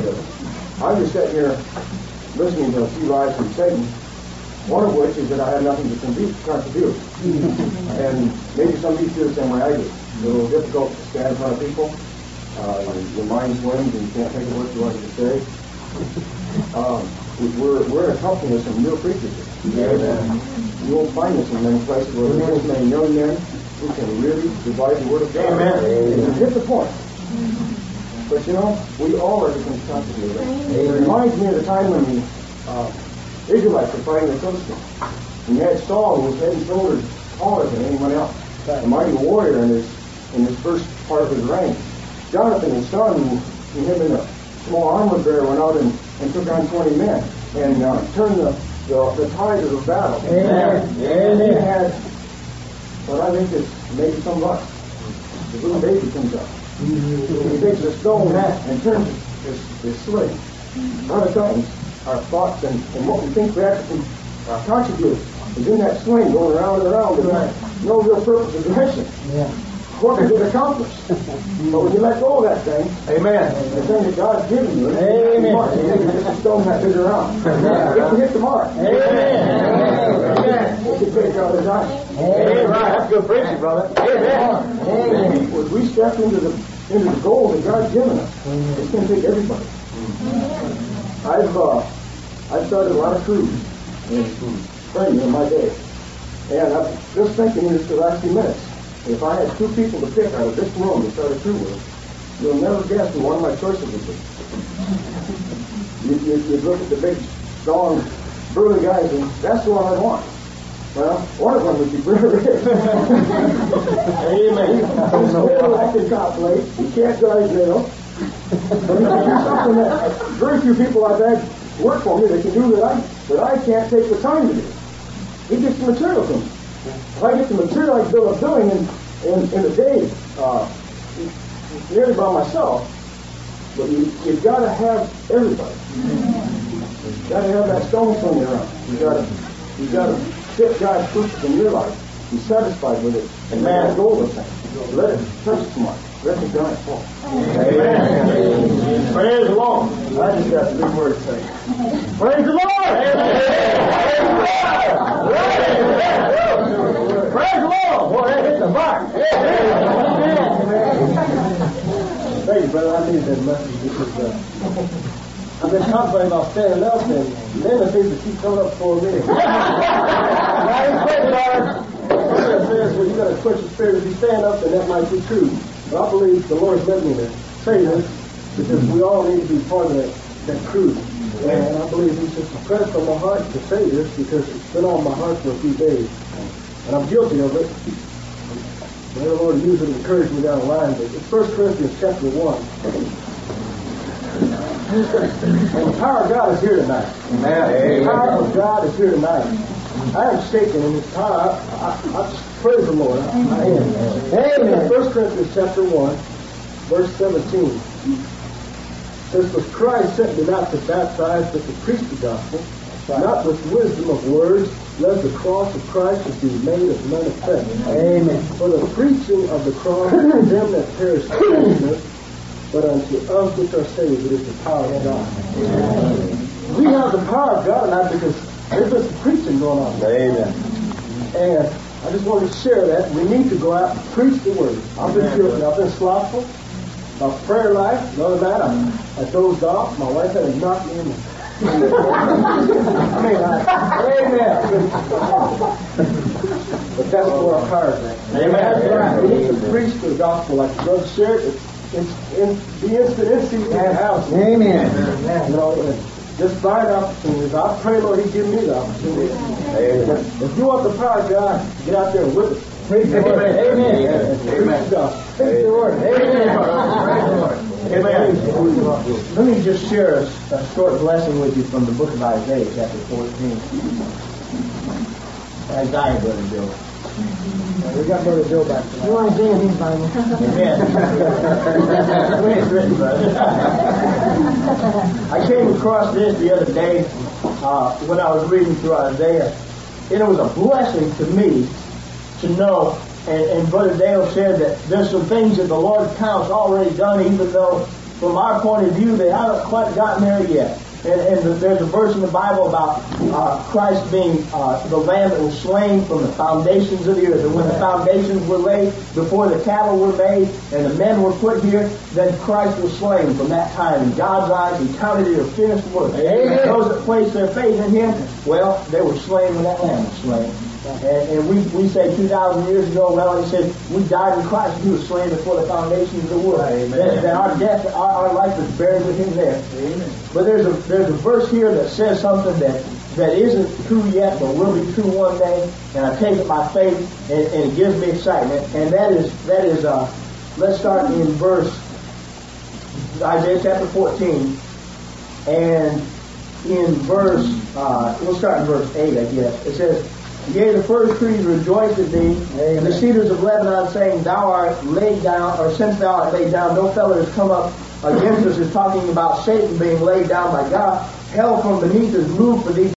of it. I'm just sitting here listening to a few lies from Satan, one of which is that I have nothing to contribute. And maybe some of you feel the same way I do. It's a little difficult to stand in front of people. Uh, your mind swims and you can't think of what you wanted to say. Um, we're, we're in a company with some real preachers. And you won't find this in many places where there's this many young men who can really divide the Word of God. Amen. And you hit the point. But you know, we all are different constantly. It reminds me of the time when the uh, Israelites were fighting the Philistines. And you had Saul, who was head and shoulders taller than anyone else. A mighty warrior in his in his first part of his reign. Jonathan, his son, who him and a small armor bearer went out and, and took on twenty men and uh, turned the, the the tide of the battle. Amen. And he had what I think is maybe some luck. The little baby comes up. He takes a stone and turns his, his sling. A lot of times, our thoughts and, and what we think we have to uh, contribute is in that sling going around and around with no real purpose or direction. Yeah. What does it accomplish? But when you let go of that thing, amen, the thing that God's given you, amen, you just a stone that big around. It can hit the mark. Amen. Amen. It can take all the time. Amen. That's good preaching, brother. Amen. Amen. As we step into the into the goal that God's given us, it's going to take everybody. I've uh, I've started a lot of crews in training in my day, and I'm just thinking this the last few minutes. If I had two people to pick out of this room to start a crew with, you'll never guess who one of my choices would be. You, you, you'd look at the big, strong, burly guys, and that's the one I want. Well, one of them would be Brother Rick. Amen. He's still acting cop late. He can't drive nail. But he can do something that very few people I've had work for me that can do that I, that I can't take the time to do. He gets the material from me. If I get the material I build a building in, in, in a day, uh, nearly by myself, but you, you've got to have everybody. You've got to have that stone thrown around. You've got to, you've got to fit God's purpose in your life. Be satisfied with it and let go of the thing. Let it touch tomorrow. Let it die fall. Amen. Amen. Praise the Lord. I just got three words to say. Praise the Lord. Amen. Praise the Lord. Boy, that hit the mark. Thank you, brother. I need that message because uh, I've been contemplating about standing up, and then the things that keep coming up for me. Now, brother. It says, well, you got to quench the spirit. If you stand up, then that might be true. But I believe the Lord's led me to say this because we all need to be part of that, that crew. And I believe He's just impressed on my heart to say this because it's been on my heart for a few days. And I'm guilty of it. May the Lord use it to encourage me down the line. But it's First Corinthians chapter one. And the power of God is here tonight. Amen. The power of God is here tonight. I am shaken in His power. I, I, I just praise the Lord. I am. Amen. First Corinthians chapter one, verse seventeen. It says, "For Christ sent me not to baptize, but to preach the gospel, not with wisdom of words, lest the cross of Christ should be made of none effect. Amen. For the preaching of the cross to them that perish foolishness, but unto us which are saved it is the power of God." Amen. We have the power of God not because there's been some preaching going on. Amen. And I just wanted to share that. We need to go out and preach the word. I've been guilty. I've been slothful. My prayer life, the other night, I, I dozed off. My wife had to knock me in. I mean, I, amen. But that's where our power is at. Amen. We need to preach the gospel like the brother shared. It's, it's in the instant instant in the house. Amen. Amen. You know, just find opportunities. I pray, Lord, He give me the opportunity. Amen. If you want the power of God, get out there and whip it. Praise the Lord. Amen. Amen. Praise God. Praise the Lord. Amen. Amen. Let me just share a, a short blessing with you from the book of Isaiah, chapter fourteen. Isaiah, Brother Bill. We got Brother Bill back tonight. You want Isaiah in his Bible? Amen. The way it's written, brother. I came across this the other day uh, when I was reading through Isaiah, and it was a blessing to me to know, and, and Brother Dale said that there's some things that the Lord counts already done, even though from our point of view, they haven't quite gotten there yet. And, and there's a verse in the Bible about uh, Christ being uh, the Lamb that was slain from the foundations of the earth. And when the foundations were laid, before the cattle were made, and the men were put here, then Christ was slain from that time. In God's eyes, He counted it a finished work. And those that placed their faith in Him, well, they were slain when that Lamb was slain. And, and we, we say two thousand years ago, well, He said, we died in Christ. He was slain before the foundations of the world. That, that our death, our, our life was buried with Him there. Amen. But there's a there's a verse here that says something that, that isn't true yet, but will be true one day. And I take it by faith, and, and it gives me excitement. And that is that is uh, let's start in verse Isaiah chapter fourteen, and in verse uh, we'll start in verse eight, I guess. It says, "Yea, the first trees rejoice at thee, and the cedars of Lebanon, saying, Thou art laid down, or since thou art laid down, no fellow has come up against us." Is talking about Satan being laid down by God. Hell from beneath is moved for thee